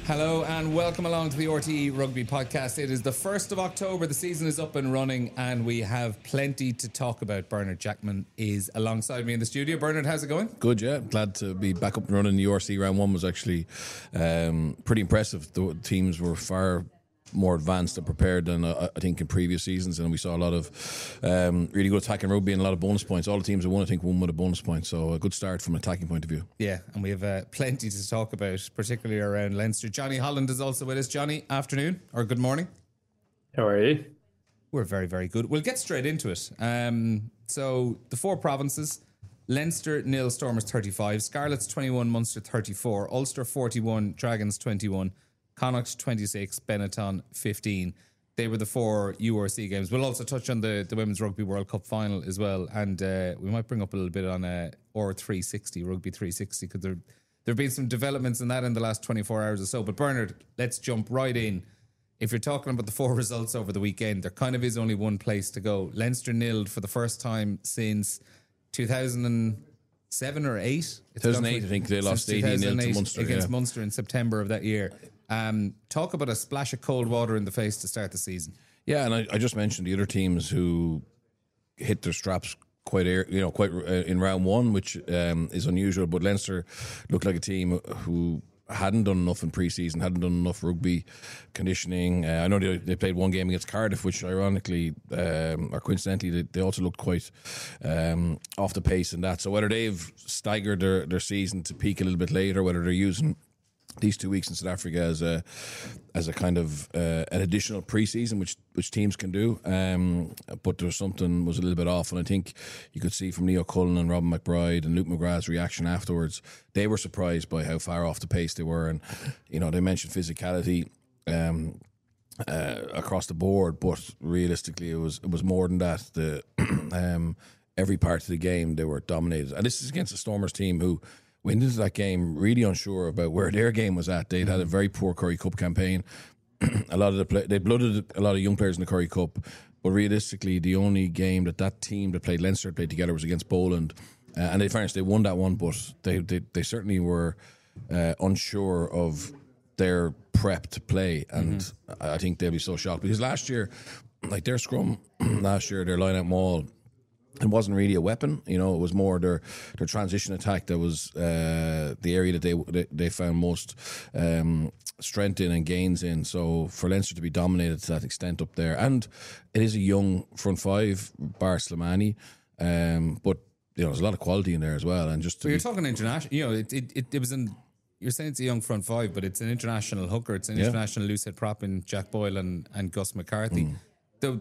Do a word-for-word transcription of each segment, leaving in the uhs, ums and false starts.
Hello and welcome along to the R T E Rugby Podcast. It is the first of October, the season is up and running and we have plenty to talk about. Bernard Jackman is alongside me in the studio. Bernard, how's it going? Good, yeah. Glad to be back up and running. The U R C round one was actually um, pretty impressive. The teams were far more advanced and prepared than uh, I think in previous seasons, and we saw a lot of um, really good attacking rugby and a lot of bonus points. All the teams that won, I think, won with a bonus point, so a good start from an attacking point of view. Yeah, and we have uh, plenty to talk about, particularly around Leinster. Johnny Holland is also with us. Johnny, afternoon or good morning. How are you? We're very, very good. We'll get straight into it. Um, so the four provinces: Leinster nil, Stormers thirty-five, Scarlets twenty-one, Munster thirty-four, Ulster forty-one, Dragons twenty-one, Connacht twenty-six, Benetton fifteen. They were the four U R C games. We'll also touch on the, the Women's Rugby World Cup final as well. And uh, we might bring up a little bit on uh, R three sixty, Rugby three sixty, because there there have been some developments in that in the last twenty-four hours or so. But Bernard, let's jump right in. If you're talking about the four results over the weekend, there kind of is only one place to go. Leinster nilled for the first time since two thousand seven or eight. two thousand eight, I think they lost eighteen nil to Munster. Against yeah. Munster in September of that year. Um, talk about a splash of cold water in the face to start the season. Yeah, and I, I just mentioned the other teams who hit their straps quite, air, you know, quite uh, in round one, which um, is unusual. But Leinster looked like a team who hadn't done enough in pre-season, hadn't done enough rugby conditioning. Uh, I know they, they played one game against Cardiff, which ironically um, or coincidentally they, they also looked quite um, off the pace in that. So whether they've staggered their, their season to peak a little bit later, whether they're using these two weeks in South Africa as a as a kind of uh, an additional pre-season, which which teams can do, um, but there was something was a little bit off, and I think you could see from Leo Cullen and Robin McBride and Luke McGrath's reaction afterwards. They were surprised by how far off the pace they were, and you know they mentioned physicality um, uh, across the board, but realistically it was it was more than that. The um, every part of the game they were dominated, and this is against a Stormers team who went into that game really unsure about where their game was at. They'd had a very poor Currie Cup campaign. a lot of the play, they blooded a lot of young players in the Currie Cup, but realistically, the only game that that team that played Leinster played together was against Poland, uh, and in fairness, they won that one, but they they, they certainly were uh, unsure of their prep to play, and mm-hmm. I think they'll be so shocked because last year, like their scrum last year, their line-out maul. It wasn't really a weapon, you know. It was more their their transition attack that was uh, the area that they they, they found most um, strength in and gains in. So for Leinster to be dominated to that extent up there, and it is a young front five, bar Slimani, um, but you know there's a lot of quality in there as well. And just to well, you're be, talking international, you know, it, it it it was in. You're saying it's a young front five, but it's an international hooker. It's an yeah. international loosehead prop in Jack Boyle and, and Gus McCarthy. Mm. The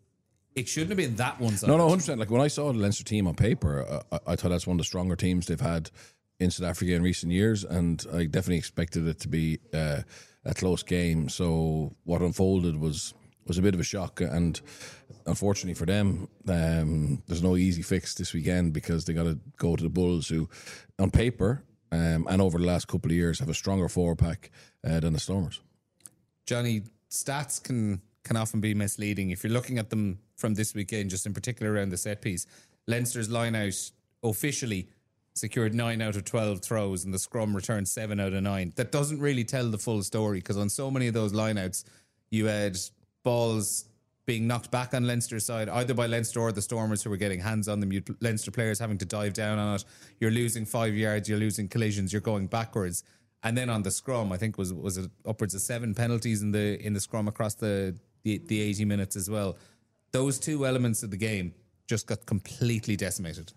It shouldn't have been that one-sided. No, no, one hundred percent. Like when I saw the Leinster team on paper, uh, I, I thought that's one of the stronger teams they've had in South Africa in recent years, and I definitely expected it to be uh, a close game. So what unfolded was was a bit of a shock, and unfortunately for them, um, there's no easy fix this weekend because they got to go to the Bulls, who, on paper um, and over the last couple of years, have a stronger forward pack uh, than the Stormers. Johnny, stats can can often be misleading if you're looking at them from this weekend, just in particular around the set piece. Leinster's line out officially secured nine out of twelve throws and the scrum returned seven out of nine. That doesn't really tell the full story because on so many of those line outs, you had balls being knocked back on Leinster's side, either by Leinster or the Stormers who were getting hands on them. You Leinster players having to dive down on it. You're losing five yards, you're losing collisions, you're going backwards. And then on the scrum, I think was was it upwards of seven penalties in the in the scrum across the the, the eighty minutes as well. Those two elements of the game just got completely decimated.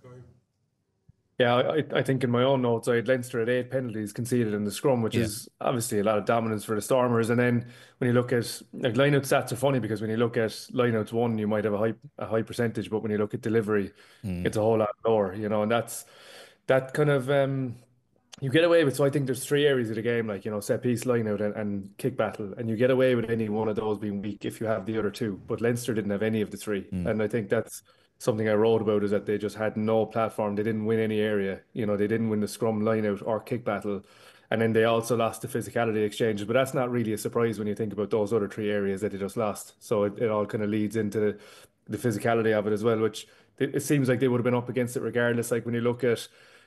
Yeah, I, I think in my own notes, I had Leinster at eight penalties conceded in the scrum, which yeah. is obviously a lot of dominance for the Stormers. And then when you look at, like, line-out stats are funny because when you look at line-outs one, you might have a high a high percentage, but when you look at delivery, mm. it's a whole lot lower, you know, and that's, that kind of, um, you get away with, so I think there's three areas of the game, like, you know, set piece, line out and, and kick battle, and you get away with any one of those being weak if you have the other two, but Leinster didn't have any of the three. Mm. And I think that's something I wrote about, is that they just had no platform. They didn't win any area, you know, they didn't win the scrum, line out or kick battle. And then they also lost the physicality exchanges, but that's not really a surprise when you think about those other three areas that they just lost. So it, it all kind of leads into the physicality of it as well, which it, it seems like they would have been up against it regardless. Like when you look at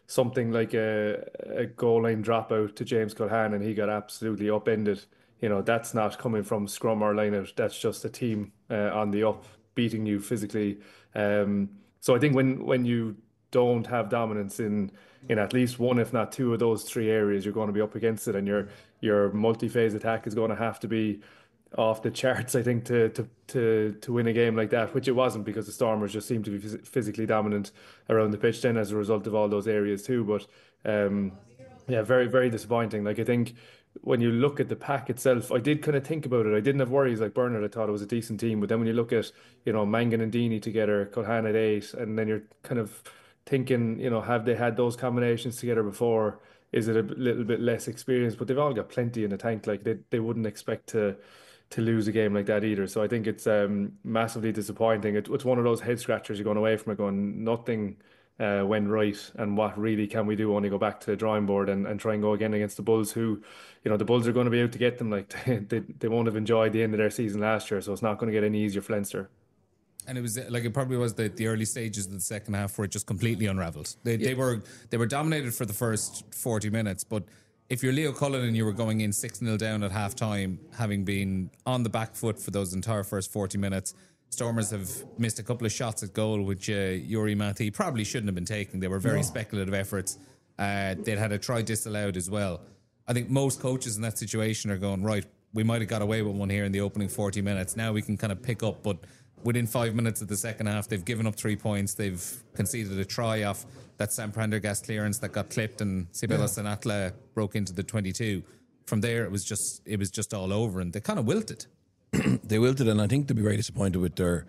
something like a, a goal line dropout to James Culhane and he got absolutely upended. You know, that's not coming from scrum or line out. That's just a team uh, on the up beating you physically. Um, so I think when when you don't have dominance in in at least one, if not two of those three areas, you're going to be up against it, and your your multi-phase attack is going to have to be off the charts, I think, to to to to win a game like that, which it wasn't because the Stormers just seemed to be phys- physically dominant around the pitch then as a result of all those areas too. But um, yeah, very very disappointing. Like I think when you look at the pack itself, I did kind of think about it. I didn't have worries like Bernard. I thought it was a decent team, but then when you look at you know Mangan and Deeney together, Culhane at eight, and then you're kind of thinking, you know, have they had those combinations together before? Is it a little bit less experience? But they've all got plenty in the tank. Like they they wouldn't expect to to lose a game like that either. So I think it's um, massively disappointing. It, it's one of those head scratchers you're going away from it going, nothing uh, went right. And what really can we do? Only go back to the drawing board and, and try and go again against the Bulls, who, you know, the Bulls are going to be out to get them. Like they, they, they won't have enjoyed the end of their season last year. So it's not going to get any easier for Leinster. And it was like it probably was the, the early stages of the second half where it just completely unravelled. They yeah. they were they were dominated for the first forty minutes, but if you're Leo Cullen and you were going in six nil down at half time, having been on the back foot for those entire first forty minutes, Stormers have missed a couple of shots at goal, which uh, Yuri Mathie probably shouldn't have been taking. They were very no. speculative efforts. Uh, they'd had a try disallowed as well. I think most coaches in that situation are going, right, we might have got away with one here in the opening forty minutes. Now we can kind of pick up, but within five minutes of the second half, they've given up three points. They've conceded a try off that Sam Prendergast clearance that got clipped, and Sibela yeah. Sanatla broke into the twenty-two. From there, it was just it was just all over, and they kind of wilted. They wilted, and I think they'd be very disappointed with their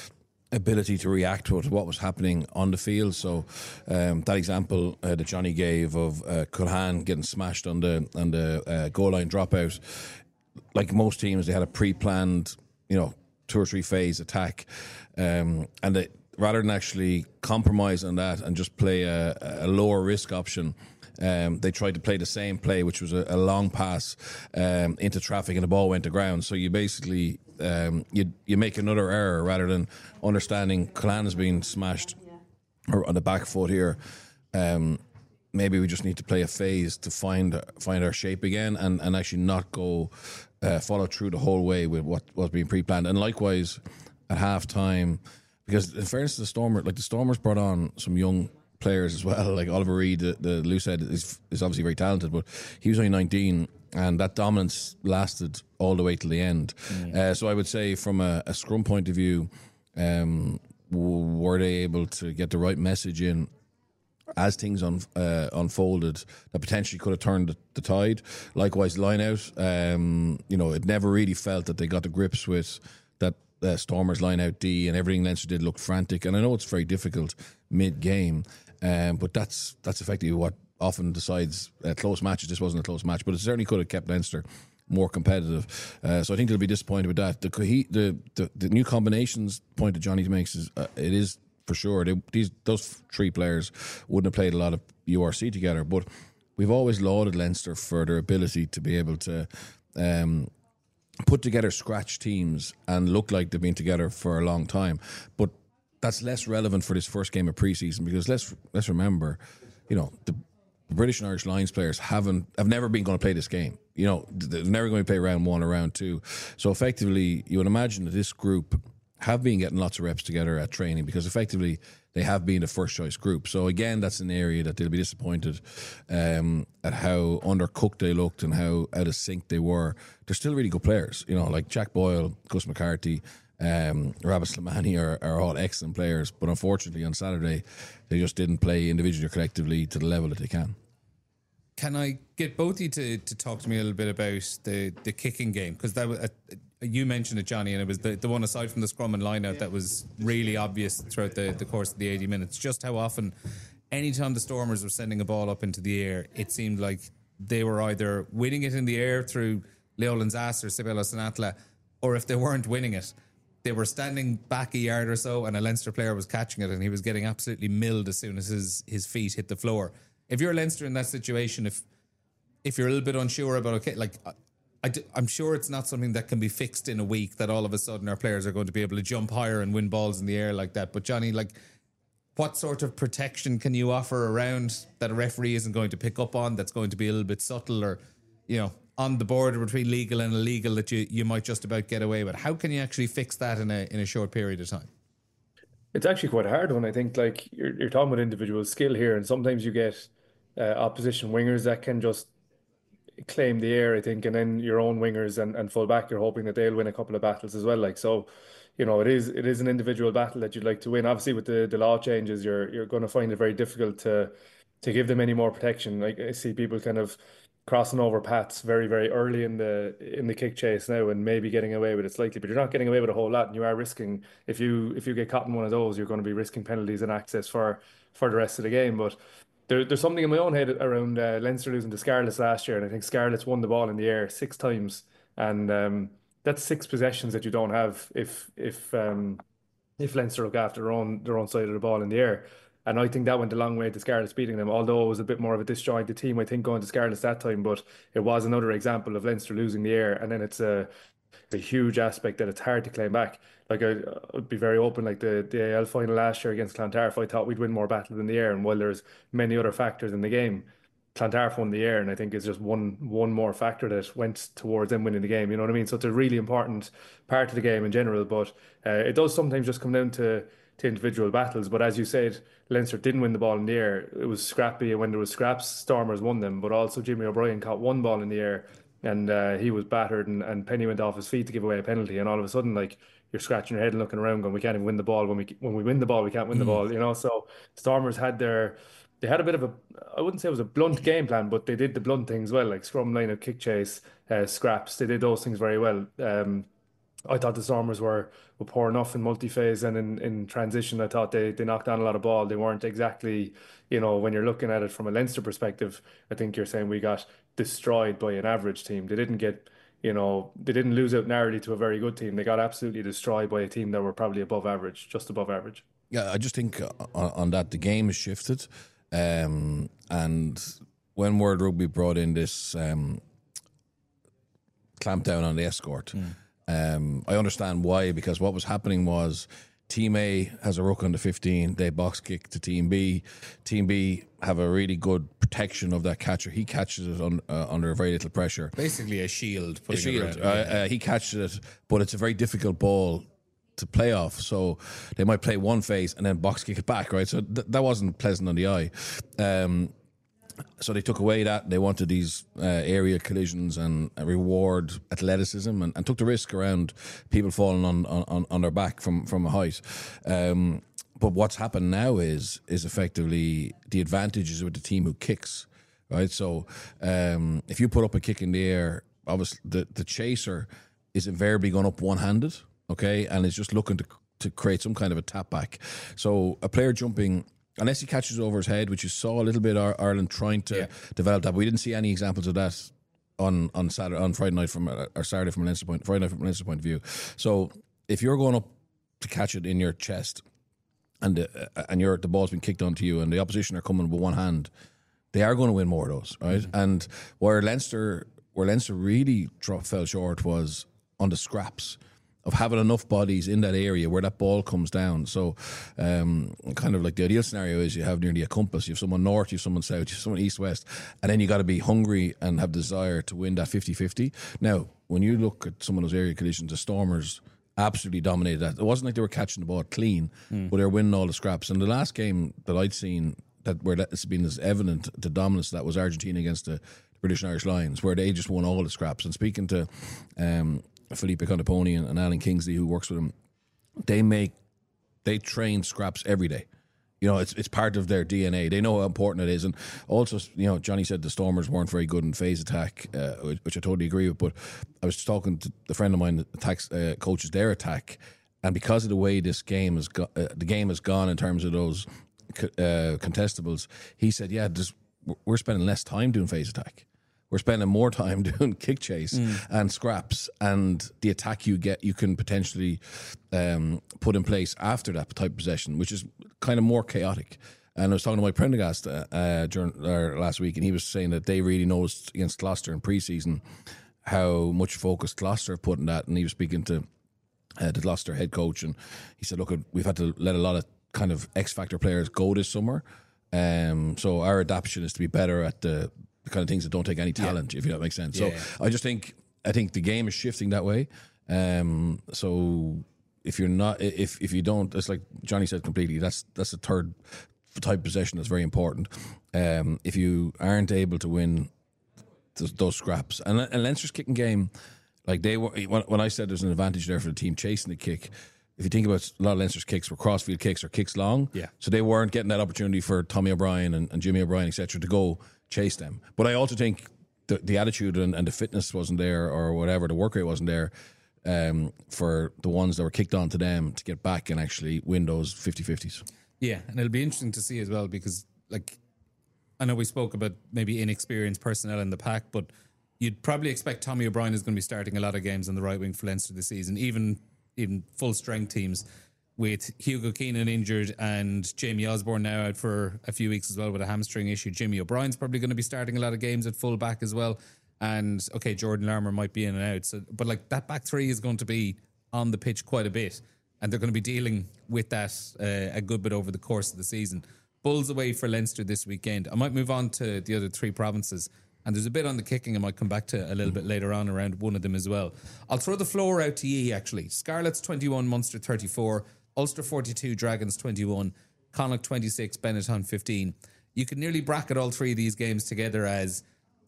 ability to react to what was happening on the field. So um, that example uh, that Johnny gave of uh, Culhane getting smashed on the on the uh, goal line dropout, like most teams, they had a pre-planned, you know, two or three phase attack, um, and they, rather than actually compromise on that and just play a, a lower risk option, um, they tried to play the same play, which was a, a long pass um, into traffic, and the ball went to ground. So you basically um, you you make another error rather than understanding Culhane is being smashed or on the back foot here. Um, maybe we just need to play a phase to find find our shape again and, and actually not go uh, follow through the whole way with what was being pre-planned. And likewise at half time, because in fairness to the Stormers, like the Stormers brought on some young players as well, like Oliver Reed, the, the loosehead, is is obviously very talented, but he was only nineteen, and that dominance lasted all the way till the end. Mm. Uh, so I would say from a, a scrum point of view, um, were they able to get the right message in as things un, uh, unfolded that potentially could have turned the, the tide? Likewise, line out, um, you know, it never really felt that they got the grips with that uh, Stormers line out D, and everything Leinster did looked frantic. And I know it's very difficult mid-game, um, but that's that's effectively what often decides uh, close matches. This wasn't a close match, but it certainly could have kept Leinster more competitive. Uh, so I think they'll be disappointed with that. The the the, the new combinations point that Johnny makes is uh, it is for sure. They, these those three players wouldn't have played a lot of U R C together, but we've always lauded Leinster for their ability to be able to um, put together scratch teams and look like they've been together for a long time. But that's less relevant for this first game of preseason, because let's let's remember, you know, the British and Irish Lions players haven't have never been going to play this game. You know, they're never going to play round one or round two. So effectively, you would imagine that this group have been getting lots of reps together at training, because effectively they have been a first choice group. So again, that's an area that they'll be disappointed um, at how undercooked they looked and how out of sync they were. They're still really good players, you know, like Jack Boyle, Gus McCarthy, um, Rabbi Slimani are, are all excellent players, but unfortunately on Saturday they just didn't play individually or collectively to the level that they can. Can I get both of you to, to talk to me a little bit about the, the kicking game? Because that was, uh, you mentioned it, Johnny, and it was the, the one aside from the scrum and line out that was really obvious throughout the, the course of the eighty minutes. Just how often, anytime the Stormers were sending a ball up into the air, it seemed like they were either winning it in the air through Leo Lanzas or Sibela Sanatla, or if they weren't winning it, they were standing back a yard or so and a Leinster player was catching it and he was getting absolutely milled as soon as his, his feet hit the floor. If you're Leinster in that situation, if if you're a little bit unsure about, okay, like I, I, I'm sure it's not something that can be fixed in a week, that all of a sudden our players are going to be able to jump higher and win balls in the air like that. But Johnny, like, what sort of protection can you offer around that a referee isn't going to pick up on, that's going to be a little bit subtle, or, you know, on the border between legal and illegal that you, you might just about get away with? How can you actually fix that in a in a short period of time? It's actually quite a hard one. I think like you're you're talking about individual skill here, and sometimes you get uh, opposition wingers that can just claim the air, I think, and then your own wingers and, and full back, you're hoping that they'll win a couple of battles as well. Like so, you know, it is it is an individual battle that you'd like to win. Obviously, with the, the law changes, you're you're going to find it very difficult to to give them any more protection. Like I see people kind of crossing over paths very, very early in the in the kick chase now and maybe getting away with it slightly, but you're not getting away with a whole lot, and you are risking if you if you get caught in one of those, you're going to be risking penalties and access for for the rest of the game. But there, there's something in my own head around uh, Leinster losing to Scarlets last year, and I think Scarlets won the ball in the air six times, and um, that's six possessions that you don't have if if um, if Leinster look after their own their own side of the ball in the air. And I think that went a long way to Scarlets beating them, although it was a bit more of a disjointed team, I think, going to Scarlets that time. But it was another example of Leinster losing the air, and then it's a a huge aspect that it's hard to claim back. Like I, I'd be very open, like the, the A L final last year against Clontarf, I thought we'd win more battles in the air. And while there's many other factors in the game, Clontarf won the air, and I think it's just one one more factor that went towards them winning the game. You know what I mean? So it's a really important part of the game in general. But uh, it does sometimes just come down to to individual battles. But as you said, Leinster didn't win the ball in the air. It was scrappy, and when there was scraps, Stormers won them. But also Jimmy O'Brien caught one ball in the air, and uh, he was battered, and, and Penny went off his feet to give away a penalty. And all of a sudden, like, you're scratching your head and looking around going, we can't even win the ball. When we when we win the ball, we can't win the ball, you know? So Stormers had their, they had a bit of a, I wouldn't say it was a blunt game plan, but they did the blunt things well, like scrum, line, kick chase, uh, scraps. They did those things very well. Um, I thought the Stormers were were poor enough in multi-phase and in, in transition. I thought they, they knocked down a lot of ball. They weren't exactly, you know, when you're looking at it from a Leinster perspective, I think you're saying we got destroyed by an average team. They didn't get, you know, they didn't lose out narrowly to a very good team. They got absolutely destroyed by a team that were probably above average, just above average. Yeah, I just think on, on that, the game has shifted. Um, and when World Rugby brought in this um, clampdown on the escort, mm. Um, I understand why, because what was happening was Team A has a ruck on the fifteen, they box kick to Team B. Team B have a really good protection of that catcher. He catches it on, uh, under very little pressure. Basically a shield. A shield. Uh, uh, he catches it, but it's a very difficult ball to play off. So they might play one phase and then box kick it back, right? So th- that wasn't pleasant on the eye. Um, So they took away that. They wanted these uh, area collisions and uh, reward athleticism, and, and took the risk around people falling on, on, on their back from, from a height. Um, but what's happened now is is effectively the advantage is with the team who kicks, right? So um, if you put up a kick in the air, obviously the, the chaser is invariably going up one-handed, okay, and is just looking to to create some kind of a tap back. So a player jumping, unless he catches over his head, which you saw a little bit of Ireland trying to yeah. develop that, but we didn't see any examples of that on on Saturday, on Friday night from or Saturday from a Leinster point, Friday night from a Leinster point of view. So if you're going up to catch it in your chest, and the, uh, and you're the ball's been kicked onto you, and the opposition are coming with one hand, they are going to win more of those, right? Mm-hmm. And where Leinster where Leinster really dropped, fell short was on the scraps, of having enough bodies in that area where that ball comes down. So um, kind of like the ideal scenario is you have nearly a compass. You have someone north, you have someone south, you have someone east, west, and then you got to be hungry and have desire to win that fifty-fifty. Now, when you look at some of those area collisions, the Stormers absolutely dominated that. It wasn't like they were catching the ball clean, mm. but they were winning all the scraps. And the last game that I'd seen that where that's been as evident the dominance, that was Argentina against the British and Irish Lions, where they just won all the scraps. And speaking to um, Felipe Contaponi and, and Alan Kingsley, who works with him, they make they train scraps every day. You know, it's it's part of their D N A. They know how important it is. And also, you know, Johnny said the Stormers weren't very good in phase attack, uh, which I totally agree with. But I was talking to a friend of mine that attacks, uh, coaches their attack, and because of the way this game has go, uh, the game has gone in terms of those uh, contestables, he said, yeah, just, we're spending less time doing phase attack. We're spending more time doing kick chase mm. and scraps, and the attack you get, you can potentially um, put in place after that type of possession, which is kind of more chaotic. And I was talking to Mike Prendergast uh, uh, during uh, last week, and he was saying that they really noticed against Gloucester in pre-season how much focus Gloucester put in that. And he was speaking to uh, the Gloucester head coach, and he said, look, we've had to let a lot of kind of X factor players go this summer. Um, so our adaptation is to be better at the, the kind of things that don't take any talent, yeah. if you know that makes sense. Yeah. So I just think I think the game is shifting that way. Um, so if you're not, if if you don't, it's like Johnny said completely. That's that's the third type of possession that's very important. Um, if you aren't able to win those, those scraps, and, and Leinster's kicking game, like they were when, when I said there's an advantage there for the team chasing the kick. If you think about a lot of Leinster's kicks were crossfield kicks or kicks long, yeah. so they weren't getting that opportunity for Tommy O'Brien and, and Jimmy O'Brien, et cetera, to go chase them. But I also think the, the attitude and, and the fitness wasn't there, or whatever, the work rate wasn't there um, for the ones that were kicked on to them to get back and actually win those fifty-fifties. Yeah, and it'll be interesting to see as well because, like, I know we spoke about maybe inexperienced personnel in the pack, but you'd probably expect Tommy O'Brien is going to be starting a lot of games on the right wing for Leinster this season, even even full strength teams, with Hugo Keenan injured and Jamie Osborne now out for a few weeks as well with a hamstring issue. Jimmy O'Brien's probably going to be starting a lot of games at full back as well. And okay, Jordan Larmour might be in and out. So, but like that back three is going to be on the pitch quite a bit, and they're going to be dealing with that uh, a good bit over the course of the season. Bulls away for Leinster this weekend. I might move on to the other three provinces. And there's a bit on the kicking I might come back to a little bit later on around one of them as well. I'll throw the floor out to ye, actually. Scarlets twenty-one, Munster thirty-four, Ulster forty-two, Dragons twenty-one, Connacht twenty-six, Benetton fifteen. You could nearly bracket all three of these games together as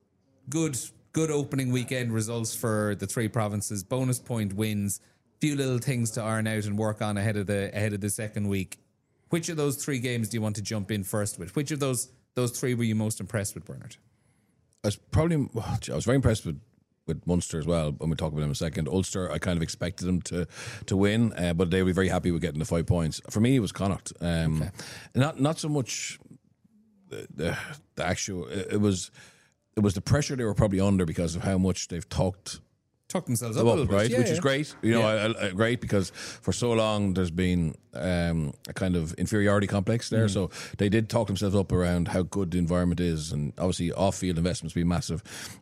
good good opening weekend results for the three provinces, bonus point wins, few little things to iron out and work on ahead of the ahead of the second week. Which of those three games do you want to jump in first with? Which of those those three were you most impressed with, Bernard? I was probably I was very impressed with, with Munster as well. When we talk about them in a second, Ulster I kind of expected them to to win, uh, but they were very happy with getting the five points. For me, it was Connacht. Um, okay. Not not so much the, the, the actual. It, it was it was the pressure they were probably under because of how much they've talked. Tuck themselves up, up a little right, bit. Yeah, which yeah. is great. You know, yeah. I, I, great because for so long there's been um, a kind of inferiority complex there. Mm. So they did talk themselves up around how good the environment is, and obviously off-field investments be massive.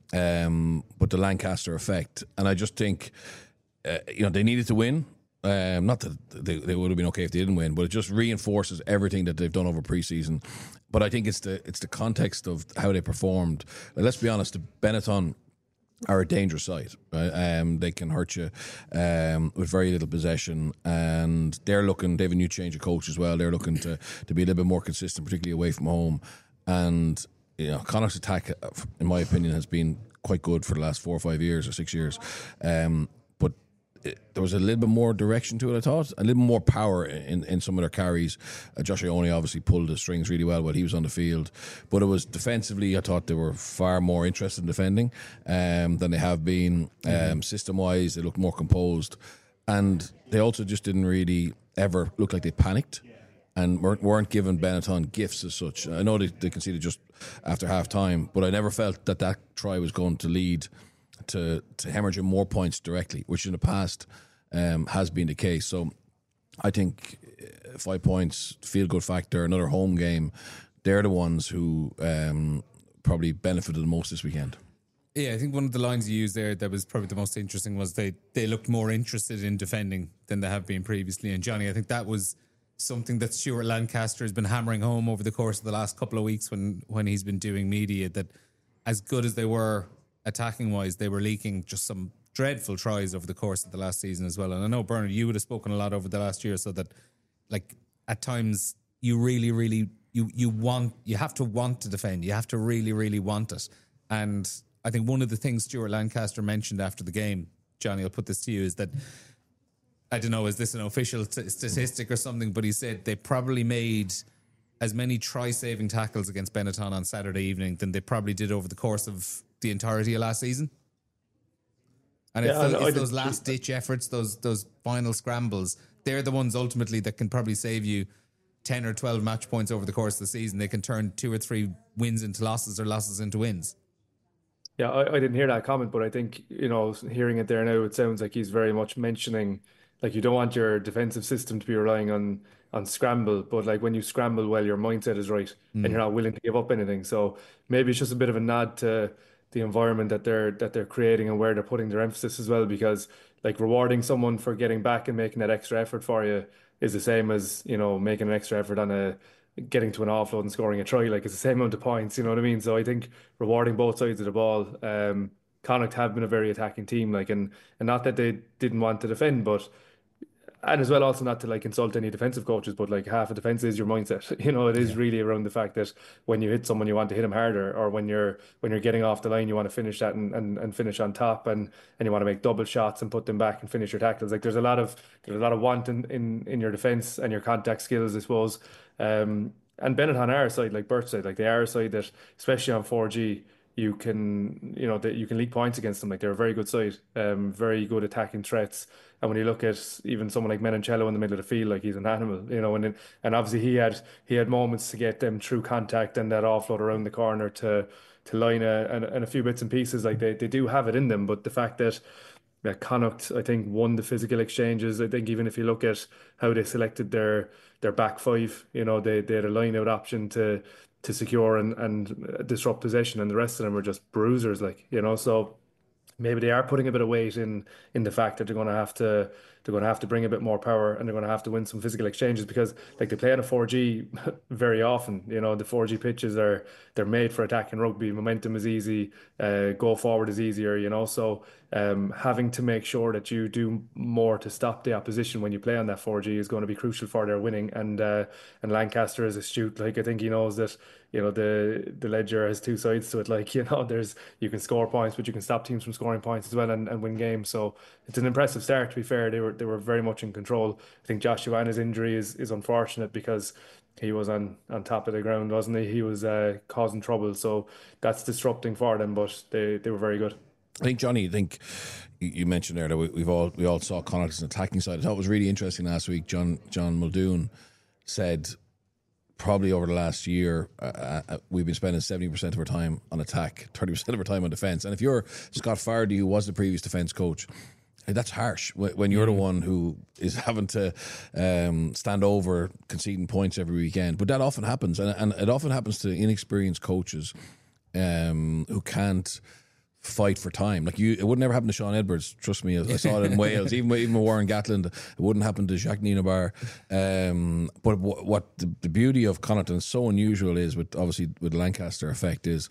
Um, but the Lancaster effect, and I just think, uh, you know, they needed to win. Um, not that they, they would have been okay if they didn't win, but it just reinforces everything that they've done over preseason. But I think it's the it's the context of how they performed. Like, let's be honest, the Benetton are a dangerous side, right? Um, they can hurt you um, with very little possession, and they're looking. They have a new change of coach as well. They're looking to to be a little bit more consistent, particularly away from home. And you know, Connacht's attack, in my opinion, has been quite good for the last four or five years or six years. Um, but it, there was a little bit more direction to it, I thought, a little more power in, in some of their carries. Uh, Josh Ione obviously pulled the strings really well while he was on the field, but it was defensively, I thought they were far more interested in defending um, than they have been. Um, mm-hmm. System-wise, they looked more composed, and they also just didn't really ever look like they panicked and weren't, weren't given Benetton gifts as such. I know they, they conceded just after half time, but I never felt that that try was going to lead to, to hemorrhaging more points directly, which in the past um, has been the case. So I think five points, feel good factor, another home game, they're the ones who um, probably benefited the most this weekend. Yeah, I think one of the lines you used there that was probably the most interesting was they, they looked more interested in defending than they have been previously. And Johnny, I think that was something that Stuart Lancaster has been hammering home over the course of the last couple of weeks when, when he's been doing media, that as good as they were attacking wise, they were leaking just some dreadful tries over the course of the last season as well. And I know, Bernard, you would have spoken a lot over the last year, so that like at times you really, really you you want you have to want to defend. You have to really, really want it. And I think one of the things Stuart Lancaster mentioned after the game, Johnny, I'll put this to you, is that I don't know, is this an official t- statistic or something? But he said they probably made as many try-saving tackles against Benetton on Saturday evening than they probably did over the course of the entirety of last season. And yeah, it's, the, it's those last-ditch efforts, those those final scrambles, they're the ones ultimately that can probably save you ten or twelve match points over the course of the season. They can turn two or three wins into losses or losses into wins. Yeah, I, I didn't hear that comment, but I think, you know, hearing it there now, it sounds like he's very much mentioning, like, you don't want your defensive system to be relying on on scramble, but like when you scramble well, your mindset is right mm. and you're not willing to give up anything. So maybe it's just a bit of a nod to the environment that they're that they're creating and where they're putting their emphasis as well, because like rewarding someone for getting back and making that extra effort for you is the same as, you know, making an extra effort on a getting to an offload and scoring a try. Like it's the same amount of points, you know what I mean? So I think rewarding both sides of the ball. Um, Connacht have been a very attacking team, like, and and not that they didn't want to defend, but and as well, also not to like insult any defensive coaches, but like half a defense is your mindset. You know, it is Yeah. really around the fact that when you hit someone, you want to hit them harder, or when you're when you're getting off the line, you want to finish that and, and, and finish on top, and and you want to make double shots and put them back and finish your tackles. Like there's a lot of there's a lot of want in in, in your defense and your contact skills, I suppose. Um, and Bennett on our side, like Bert said, like they are a side that, especially on four G, you can you know that you can leak points against them. Like they're a very good side, um, very good attacking threats. And when you look at even someone like Menoncello in the middle of the field, like he's an animal, you know, and then- and obviously he had he had moments to get them through contact and that offload around the corner to to line a, and, and a few bits and pieces. Like they, they do have it in them, but the fact that that Connacht, I think, won the physical exchanges. I think even if you look at how they selected their their back five, you know, they, they had a line out option to to secure and, and disrupt possession, and the rest of them were just bruisers, like, you know, so maybe they are putting a bit of weight in in the fact that they're going to have to they're going to have to bring a bit more power, and they're going to have to win some physical exchanges because like they play on a four G very often. You know, the four G pitches are they're made for attacking rugby. Momentum is easy, uh, go forward is easier. You know, so um, having to make sure that you do more to stop the opposition when you play on that four G is going to be crucial for their winning. And uh, and Lancaster is astute. Like I think he knows that you know the the ledger has two sides to it. Like you know, there's you can score points, but you can stop teams from scoring points as well and, and win games. So it's an impressive start. To be fair, they were they were very much in control. I think Josh Ioana's injury is is unfortunate because he was on on top of the ground, wasn't he? He was uh, causing trouble, so that's disrupting for them. But they they were very good. I think Johnny, I think you you mentioned there that we, we've all we all saw Connacht as an attacking side. I thought it was really interesting last week. John John Muldoon said probably over the last year uh, uh, we've been spending seventy percent of our time on attack, thirty percent of our time on defence. And if you're Scott Fardy, who was the previous defence coach, that's harsh when you're the one who is having to um, stand over conceding points every weekend. But that often happens, and, and it often happens to inexperienced coaches um, who can't fight for time. Like you, it would never happen to Sean Edwards. Trust me, I saw it in Wales. Even even with Warren Gatland, it wouldn't happen to Jacques Nienaber. Um, but what, what the, the beauty of Connacht and so unusual is with obviously with the Lancaster effect is,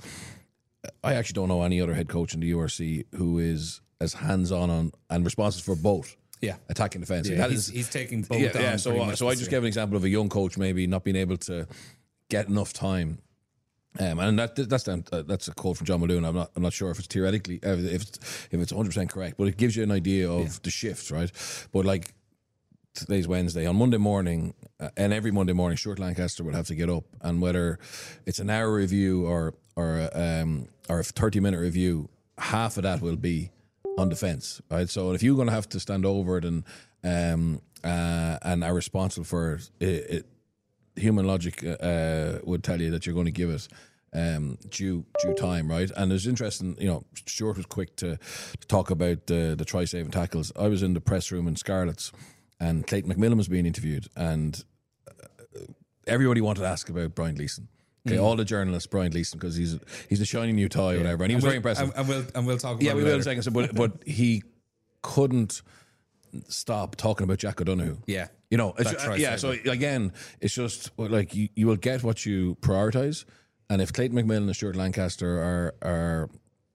I actually don't know any other head coach in the U R C who is as hands-on on and responsible for both. Yeah, attacking defence. Yeah, that he's, is, he's taking both. yeah, on yeah. So, pretty uh, much so I this just year. gave an example of a young coach maybe not being able to get enough time. Um, and that that's down, uh, that's a quote from John Muldoon. I'm not I'm not sure if it's theoretically uh, if it's, if it's one hundred percent correct, but it gives you an idea of Yeah. the shift, right? But like today's Wednesday, on Monday morning, uh, and every Monday morning, Stuart Lancaster would have to get up, and whether it's an hour review or or um or a thirty minute review, half of that will be on defence, right? So if you're going to have to stand over it and um uh, and are responsible for it, it human logic uh, would tell you that you're going to give it um, due due time, right? And it's interesting, you know, Stuart was quick to, to talk about the the try saving tackles. I was in the press room in Scarlets, and Clayton McMillan was being interviewed, and everybody wanted to ask about Brian Leeson. Okay, mm. all the journalists, Brian Leeson, because he's he's a shiny new toy or Yeah. whatever, and he And was we'll, very impressive. And, and we'll and we'll talk about yeah, it we will in later. a second. So, but but he couldn't stop talking about Jack O'Donoghue. Yeah. You know, it's That ju- try yeah. So saving. again, it's just like you, you will get what you prioritize, and if Clayton McMillan and Stuart Lancaster are are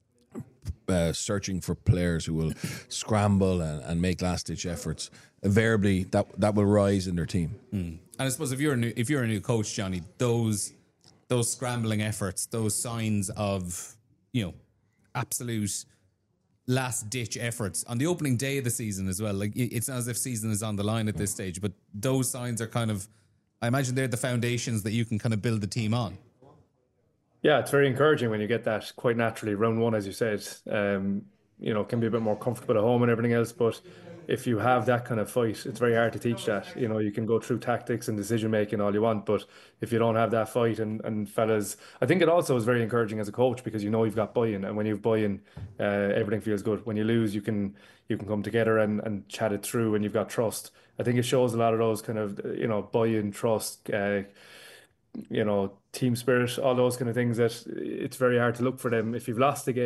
uh, searching for players who will scramble and, and make last ditch efforts, invariably that that will rise in their team. And I suppose if you're a new if you're a new coach, Johnny, those those scrambling efforts, those signs of, you know, absolute last ditch efforts on the opening day of the season as well. Like it- it's not as if season is on the line at this stage, but those signs are kind of, I imagine they're the foundations that you can kind of build the team on. Yeah, it's very encouraging when you get that quite naturally. Round one, as you said, um, you know, can be a bit more comfortable at home and everything else. But if you have that kind of fight, it's very hard to teach that. You know, you can go through tactics and decision making all you want, but if you don't have that fight and, and fellas, I think it also is very encouraging as a coach because you know you've got buy-in, and when you've buy-in, uh, everything feels good. When you lose, you can you can come together and, and chat it through, and you've got trust. I think it shows a lot of those kind of you know buy-in, trust. Uh, you know, team spirit, all those kind of things that it's very hard to look for them. If you've lost the game,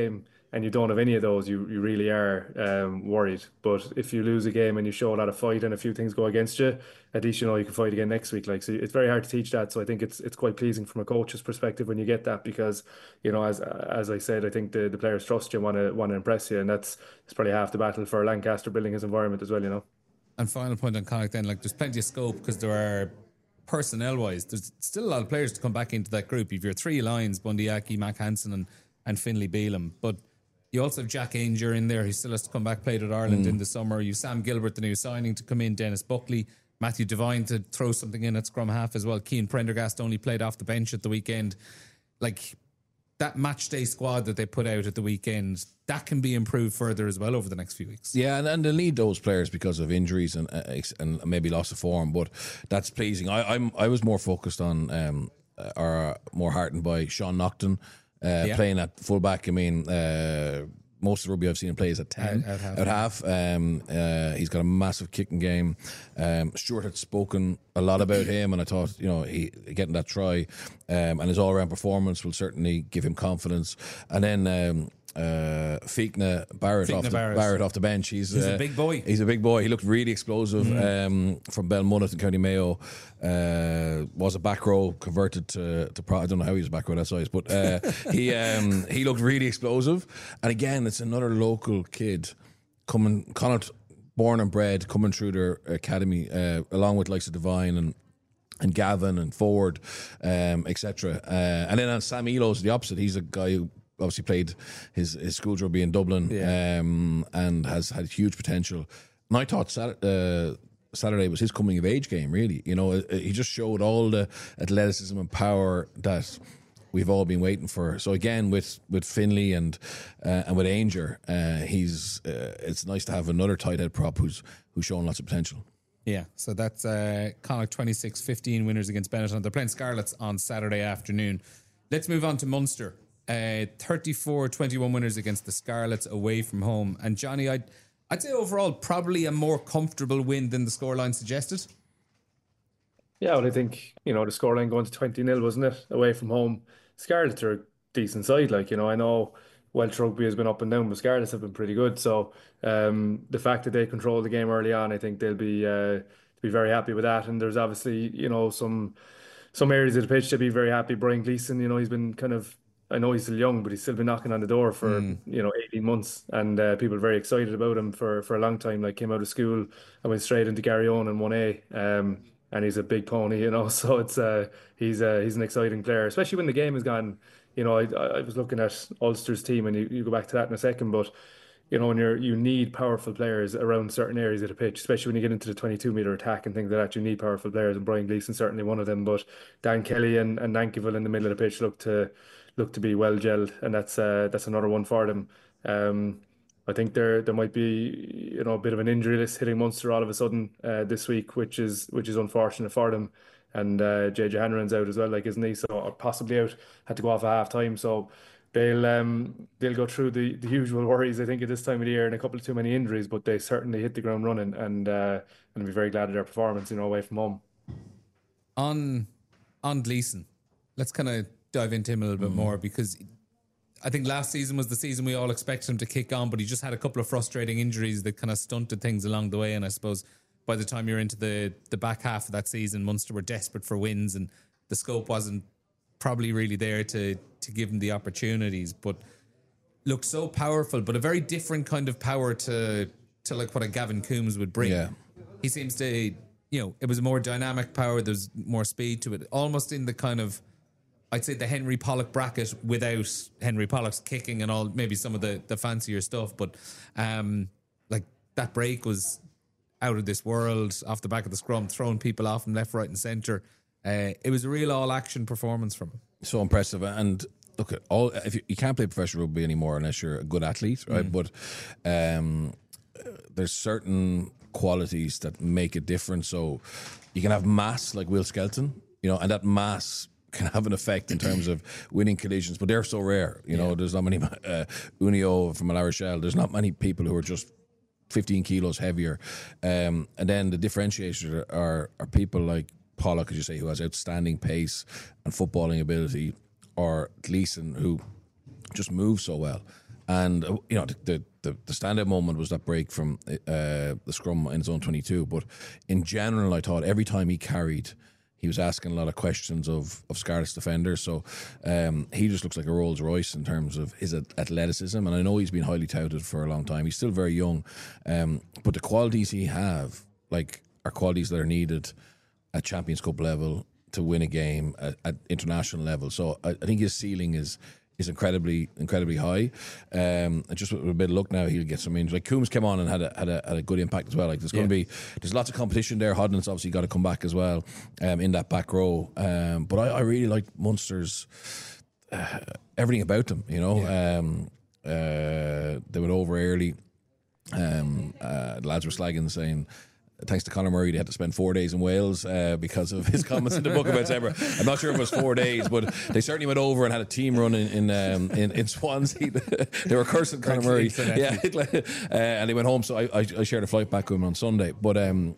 and you don't have any of those, you you really are um, worried. But if you lose a game and you show a lot of fight and a few things go against you, at least you know you can fight again next week. Like, so it's very hard to teach that. So I think it's it's quite pleasing from a coach's perspective when you get that, because you know, as as I said, I think the, the players trust you, want to want to impress you, and that's it's probably half the battle for Lancaster building his environment as well. You know. And final point on Connacht then, like there's plenty of scope because there are, personnel wise, there's still a lot of players to come back into that group. You've your three lines, Bundyaki, Mac Hansen and, and Finlay Beelum. But you also have Jack Ainger in there. He still has to come back, played at Ireland mm. in the summer. You Sam Gilbert, the new signing, to come in, Dennis Buckley, Matthew Devine to throw something in at scrum half as well. Cian Prendergast only played off the bench at the weekend. Like, that match day squad that they put out at the weekend, that can be improved further as well over the next few weeks. Yeah, and, and they'll need those players because of injuries and uh, and maybe loss of form, but that's pleasing. I, I'm I was more focused on um, or more heartened by Sean Nocton uh, yeah. playing at fullback. I mean, uh, most of the rugby I've seen him play is at ten, at, at half. At half. Um, uh, he's got a massive kicking game. Um, Stuart had spoken a lot about him, and I thought, you know, he getting that try um, and his all-round performance will certainly give him confidence. And then um, uh, Fiachna Barrett, Fiachna off the, Barrett. Barrett off the bench. He's, he's uh, a big boy. He's a big boy. He looked really explosive mm. um, from Belmullet in County Mayo. Uh, was a back row, converted to, to pro- I don't know how he was back row that size, but uh, he um, he looked really explosive. And again, it's another local kid coming, Connacht, born and bred, coming through their academy, uh, along with likes of Devine and and Gavin and Ford, um, et cetera. Uh, and then on Sam Elo's the opposite. He's a guy who obviously played his, his school rugby in Dublin yeah. um, and has had huge potential. And I thought Saturday, uh, Saturday was his coming of age game, really. You know, he just showed all the athleticism and power that we've all been waiting for. So again, with with Finlay and uh, and with Ainger, uh, he's uh, it's nice to have another tight head prop who's who's showing lots of potential. Yeah, so that's uh, Connacht twenty-six fifteen winners against Benetton. They're playing Scarlets on Saturday afternoon. Let's move on to Munster. Uh, thirty-four twenty-one winners against the Scarlets away from home. And Johnny, I'd, I'd say overall probably a more comfortable win than the scoreline suggested. Yeah, well, I think, you know, the scoreline going to twenty nil, wasn't it? Away from home. Scarlets are a decent side. Like, you know, I know Welsh rugby has been up and down, but Scarlets have been pretty good. So um, the fact that they control the game early on, I think they'll be uh, be very happy with that. And there's obviously, you know, some some areas of the pitch to be very happy. Brian Gleeson, you know, he's been kind of, I know he's still young, but he's still been knocking on the door for, mm. you know, eighteen months. And uh, people are very excited about him for, for a long time. Like, came out of school and went straight into Garryowen in one A. Um, and he's a big pony, you know, so it's uh, he's uh, he's an exciting player, especially when the game has gone. You know, I I was looking at Ulster's team, and you, you go back to that in a second, but you know, when you're you need powerful players around certain areas of the pitch, especially when you get into the twenty-two meter attack and things like that. You need powerful players, and Brian Gleeson certainly one of them. But Dan Kelly and, and Nankyville in the middle of the pitch look to look to be well gelled, and that's uh, that's another one for them. Um, I think there there might be, you know, a bit of an injury list hitting Munster all of a sudden uh, this week, which is which is unfortunate for them. And uh, J J Hanrahan's out as well, like, isn't he? So, or possibly out, had to go off at half time. So they'll um they'll go through the, the usual worries, I think, at this time of the year, and a couple of too many injuries. But they certainly hit the ground running, and uh, and be very glad of their performance, you know, away from home. On on Gleeson, let's kind of dive into him a little bit mm. more, because I think last season was the season we all expected him to kick on, but he just had a couple of frustrating injuries that kind of stunted things along the way. And I suppose by the time you're into the, the back half of that season, Munster were desperate for wins, and the scope wasn't probably really there to to give him the opportunities. But looked so powerful, but a very different kind of power to to like what a Gavin Coombs would bring. Yeah. He seems to, you know, it was a more dynamic power. There's more speed to it, almost in the kind of, I'd say, the Henry Pollock bracket without Henry Pollock's kicking and all, maybe some of the, the fancier stuff. But um, like that break was out of this world off the back of the scrum, throwing people off from left, right and centre. Uh, it was a real all-action performance from him. So impressive. And look, at all if you, you can't play professional rugby anymore unless you're a good athlete, right? Mm. But um, there's certain qualities that make a difference. So you can have mass like Will Skelton, you know, and that mass can have an effect in terms of winning collisions, but they're so rare. You know, yeah. There's not many. Uh, Unio from La Rochelle, there's not many people who are just fifteen kilos heavier. Um, and then the differentiators are, are, are people like Pollock, as you say, who has outstanding pace and footballing ability, or Gleeson, who just moves so well. And uh, you know the, the the standout moment was that break from uh, the scrum in zone twenty-two. But in general, I thought every time he carried, he was asking a lot of questions of of Scarlett's defenders. So um, he just looks like a Rolls Royce in terms of his athleticism. And I know he's been highly touted for a long time. He's still very young, um, but the qualities he have, like, are qualities that are needed at Champions Cup level to win a game at, at international level. So I, I think his ceiling is is incredibly incredibly high. Um, and just with a bit of luck now, he'll get some injuries. Like Coombs came on and had a had a, had a good impact as well. Like there's going to yeah. be there's lots of competition there. Hodnan's obviously got to come back as well um, in that back row. Um, but I, I really like Munster's uh, everything about them. You know, yeah. um, uh, they went over early. Um, uh, the lads were slagging, saying, thanks to Conor Murray, they had to spend four days in Wales uh, because of his comments in the book about Zebra. I'm not sure if it was four days, but they certainly went over and had a team run in in, um, in, in Swansea. They were cursing Conor Murray, yeah, uh, and they went home. So I, I, I shared a flight back with him on Sunday. But um,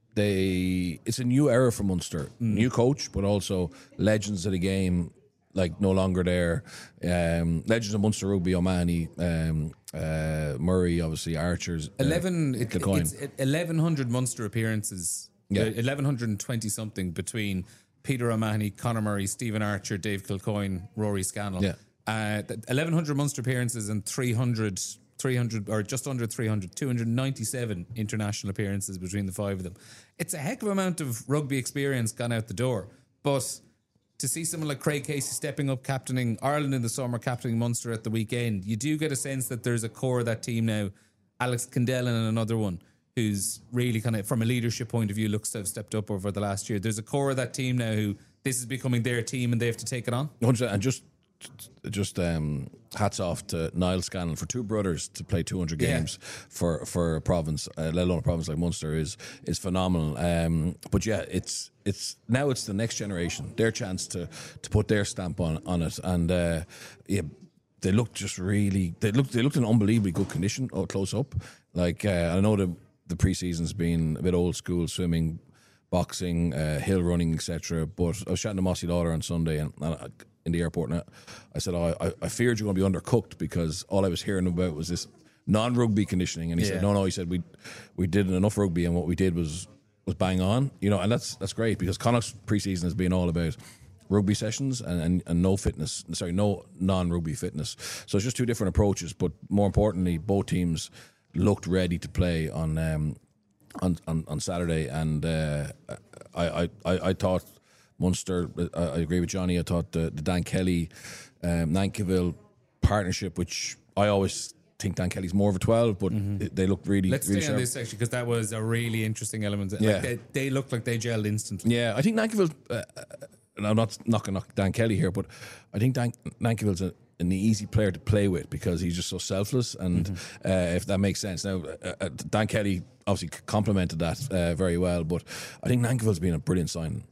they, it's a new era for Munster, mm. new coach, but also legends of the game. Like no longer there. Um, legends of Munster rugby: O'Mahony, um, uh, Murray, obviously Archers. Eleven, uh, it, it's eleven hundred Munster appearances. Yeah, uh, eleven hundred and twenty something between Peter O'Mahony, Conor Murray, Stephen Archer, Dave Kilcoyne, Rory Scannell. Yeah, uh, eleven hundred Munster appearances and three hundred, three hundred or just under three hundred, two hundred ninety-seven international appearances between the five of them. It's a heck of an amount of rugby experience gone out the door, but to see someone like Craig Casey stepping up, captaining Ireland in the summer, captaining Munster at the weekend, you do get a sense that there's a core of that team now. Alex Kendellen and another one who's really kind of, from a leadership point of view, looks to have stepped up over the last year. There's a core of that team now who this is becoming their team and they have to take it on. one hundred percent. And just just um, hats off to Niall Scannell for two brothers to play two hundred games yeah. for for a province, uh, let alone a province like Munster, is is phenomenal. Um, but yeah, it's it's now it's the next generation, their chance to to put their stamp on on it, and uh, yeah, they looked just really they looked they looked in unbelievably good condition oh, close up. Like uh, I know the the preseason's been a bit old school, swimming, boxing, uh, hill running, et cetera. But I was chatting to Mossy Lawler on Sunday, and, and I, in the airport, and I said, oh, I, I feared you were going to be undercooked because all I was hearing about was this non-rugby conditioning. And he yeah. said, no, no, he said, we we did enough rugby and what we did was was bang on. You know, and that's that's great because Connacht's pre-season has been all about rugby sessions and, and, and no fitness, sorry, no non-rugby fitness. So it's just two different approaches, but more importantly, both teams looked ready to play on um, on, on, on Saturday, and uh, I, I, I, I thought Munster, I, I agree with Johnny, I thought the, the Dan Kelly um, Nankivell partnership, which I always think Dan Kelly's more of a twelve, but mm-hmm. they looked really Let's really stay sharp. on this section because that was a really interesting element. Like yeah. they, they looked like they gelled instantly. Yeah, I think Nankivell, uh, and I'm not knocking knock Dan Kelly here, but I think Dan, Nankivell's a an easy player to play with because he's just so selfless, and mm-hmm. uh, if that makes sense. Now, uh, uh, Dan Kelly obviously complemented that uh, very well, but I think Nankivell's been a brilliant signing.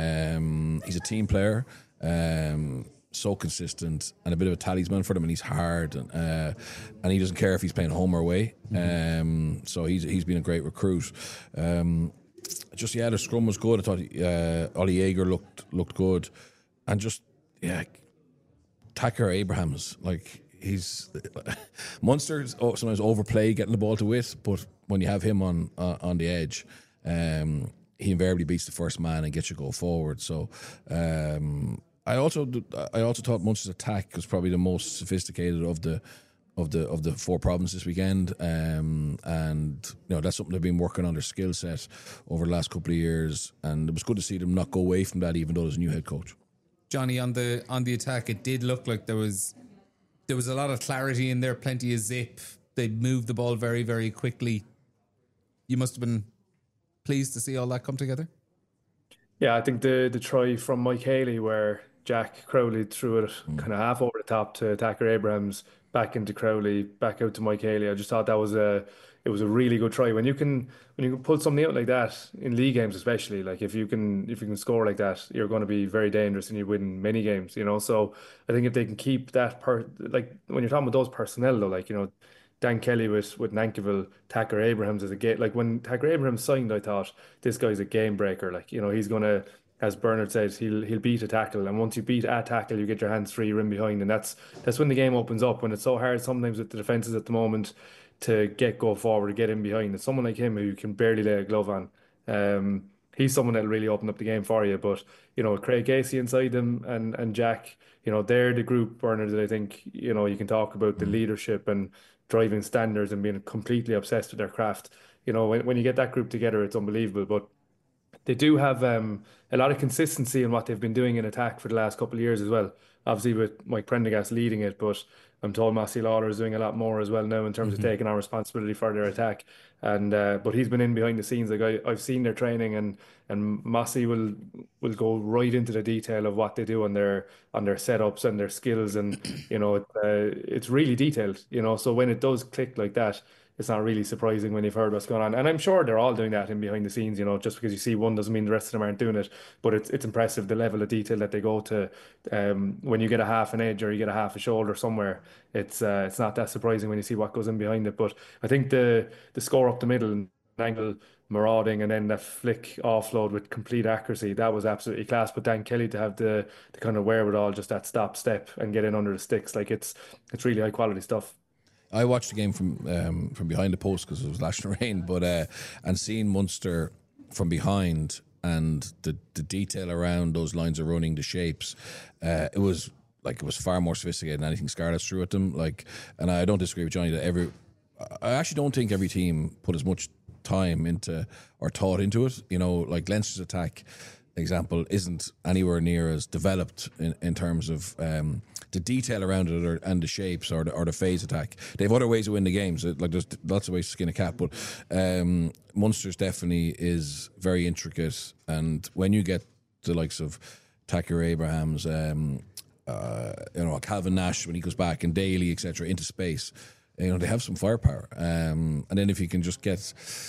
Um, he's a team player, um, so consistent, and a bit of a talisman for them, and he's hard, and, uh, and he doesn't care if he's playing home or away. Mm-hmm. Um, so he's he's been a great recruit. Um, just yeah, the scrum was good. I thought uh, Ollie Yeager looked looked good, and just yeah. Tacker Abrahams, like he's Munster's sometimes overplay getting the ball to Witt, but when you have him on uh, on the edge, um, he invariably beats the first man and gets you go forward. So um, I also I also thought Munster's attack was probably the most sophisticated of the of the of the four provinces this weekend, um, and you know that's something they've been working on their skill set over the last couple of years, and it was good to see them not go away from that, even though there's a new head coach. Johnny, on the on the attack, it did look like there was there was a lot of clarity in there, plenty of zip. They moved the ball very, very quickly. You must have been pleased to see all that come together. Yeah, I think the the try from Mike Haley where Jack Crowley threw it mm. kind of half over the top to Tacker Abrahams, back into Crowley, back out to Mike Haley. I just thought that was a it was a really good try. When you can when you can pull something out like that in league games, especially, like if you can if you can score like that, you're going to be very dangerous and you win many games. You know, so I think if they can keep that per like when you're talking about those personnel though, like you know. Dan Kelly with, with Nankivell, Tacker Abrahams as a game. Like when Tacker Abrahams signed, I thought this guy's a game breaker. Like, you know, he's going to as Bernard said, he'll he'll beat a tackle, and once you beat a tackle, you get your hands free, you're in behind, and that's that's when the game opens up. When it's so hard sometimes with the defenses at the moment to get go forward, to get in behind. It's someone like him who you can barely lay a glove on. Um, he's someone that'll really open up the game for you. But you know, Craig Casey inside them and and Jack, you know, they're the group, Bernard, that I think you know you can talk about the leadership and driving standards and being completely obsessed with their craft. You know, when when you get that group together, it's unbelievable. But they do have um, a lot of consistency in what they've been doing in attack for the last couple of years as well. Obviously, with Mike Prendergast leading it, but I'm told Massey Lawler is doing a lot more as well now in terms of taking on responsibility for their attack. And uh, but he's been in behind the scenes. Like I, I've seen their training, and and Massey will will go right into the detail of what they do on their on their setups and their skills, and you know it, uh, it's really detailed. You know, so when it does click like that, it's not really surprising when you've heard what's going on. And I'm sure they're all doing that in behind the scenes, you know, just because you see one doesn't mean the rest of them aren't doing it. But it's it's impressive the level of detail that they go to. Um, when you get a half an edge or you get a half a shoulder somewhere, it's uh, it's not that surprising when you see what goes in behind it. But I think the the score up the middle and angle marauding and then that flick offload with complete accuracy, that was absolutely class. But Dan Kelly to have the the kind of wherewithal, just that stop step and get in under the sticks, like it's it's really high quality stuff. I watched the game from um, from behind the post because it was lashing rain, but uh, and seeing Munster from behind and the the detail around those lines of running, the shapes, uh, it was like it was far more sophisticated than anything Scarlets threw at them. Like, and I don't disagree with Johnny that every, I actually don't think every team put as much time into or thought into it. You know, like Leinster's attack example isn't anywhere near as developed in, in terms of um, the detail around it or, and the shapes or the, or the phase attack. They have other ways to win the games. Like there's lots of ways to skin a cat, but um, Munster's definitely is very intricate. And when you get the likes of Takir Abrahams, um, uh, you know, Calvin Nash when he goes back, and Daly, et cetera, into space, you know, they have some firepower. Um, and then if you can just get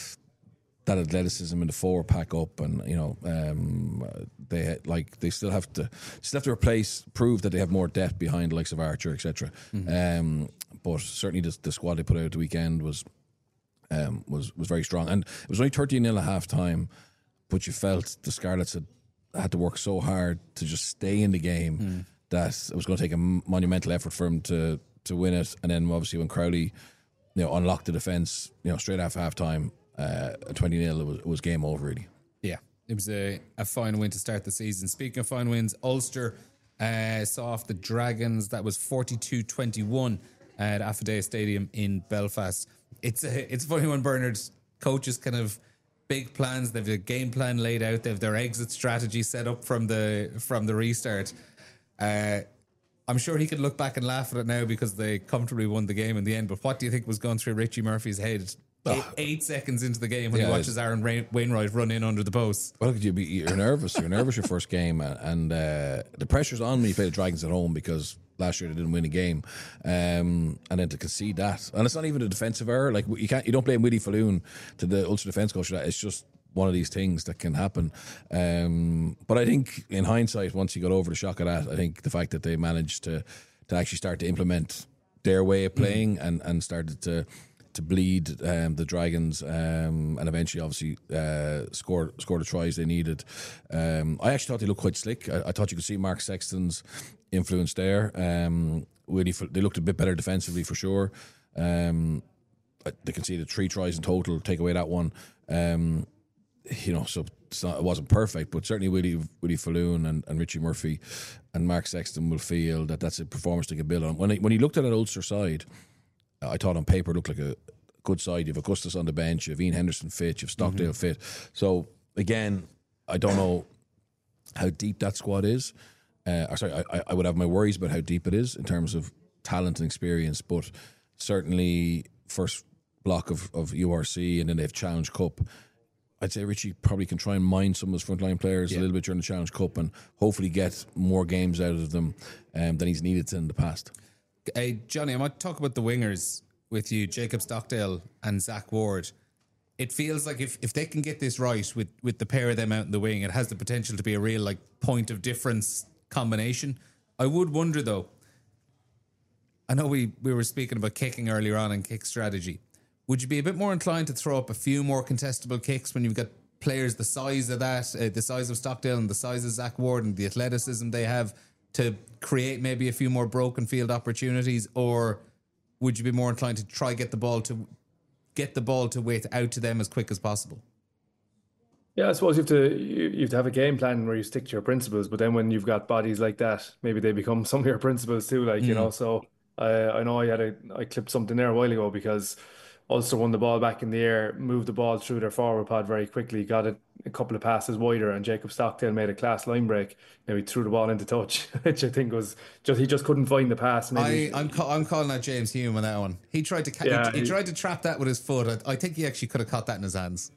that athleticism in the forward pack up, and you know, um, they like they still have to still have to replace, prove that they have more depth behind the likes of Archer, et cetera. Mm-hmm. Um, but certainly the, the squad they put out at the weekend was um, was was very strong, and it was only thirteen nil at half time, but you felt the Scarlets had had to work so hard to just stay in the game mm. that it was going to take a monumental effort for them to to win it. And then obviously when Crowley, you know, unlocked the defence, you know, straight after half time. Uh, twenty nil, it was, it was game over, really. Yeah, it was a, a fine win to start the season. Speaking of fine wins, Ulster uh, saw off the Dragons. That was forty-two twenty-one at Affidea Stadium in Belfast. It's a, it's funny when Bernard's coaches kind of big plans, they've a game plan laid out, they've their exit strategy set up from the from the restart. Uh, I'm sure he could look back and laugh at it now because they comfortably won the game in the end. But what do you think was going through Richie Murphy's head Eight, eight seconds into the game when yeah, he watches Aaron Wainwright run in under the post? Well, you be, you're nervous. You're nervous your first game, and uh, the pressure's on when you play the Dragons at home because last year they didn't win a game, um, and then to concede that, and it's not even a defensive error. Like you can't, you don't blame Willie Falloon to the Ulster defence coach for that. It's just one of these things that can happen. Um, but I think in hindsight, once you got over the shock of that, I think the fact that they managed to to actually start to implement their way of playing mm. and and started to. to bleed um, the Dragons um, and eventually obviously uh, score score the tries they needed. Um, I actually thought they looked quite slick. I, I thought you could see Mark Sexton's influence there. Um, really, they looked a bit better defensively for sure. Um, they conceded three tries in total, take away that one. Um, you know, so it's not, it wasn't perfect, but certainly Willie, Willie Falloon and, and Richie Murphy and Mark Sexton will feel that that's a performance they can build on. When, I, when he looked at that Ulster side, I thought on paper it looked like a good side. You have Augustus on the bench, you have Ian Henderson fit, you have Stockdale mm-hmm. fit. So again, I don't know how deep that squad is. Uh, or sorry, I, I would have my worries about how deep it is in terms of talent and experience, but certainly first block of, of U R C and then they have Challenge Cup. I'd say Richie probably can try and mine some of those frontline players yeah. a little bit during the Challenge Cup and hopefully get more games out of them um, than he's needed to in the past. Hey, Johnny, I might talk about the wingers with you, Jacob Stockdale and Zach Ward. It feels like if, if they can get this right with, with the pair of them out in the wing, it has the potential to be a real like point of difference combination. I would wonder though, I know we, we were speaking about kicking earlier on and kick strategy. Would you be a bit more inclined to throw up a few more contestable kicks when you've got players the size of that, uh, the size of Stockdale and the size of Zach Ward and the athleticism they have to create maybe a few more broken field opportunities? Or would you be more inclined to try get the ball to get the ball to width out to them as quick as possible? Yeah, I suppose you have to you, you have to have a game plan where you stick to your principles, but then when you've got bodies like that, maybe they become some of your principles too. Like, you know, so I I know I had a I clipped something there a while ago because Ulster won the ball back in the air, moved the ball through their forward pod very quickly, got it a couple of passes wider, and Jacob Stockdale made a class line break. Now he threw the ball into touch, which I think was just he just couldn't find the pass. Maybe I, I'm ca- I'm calling out James Hume on that one. He tried to ca- Yeah, he, he he- tried to trap that with his foot. I, I think he actually could have caught that in his hands.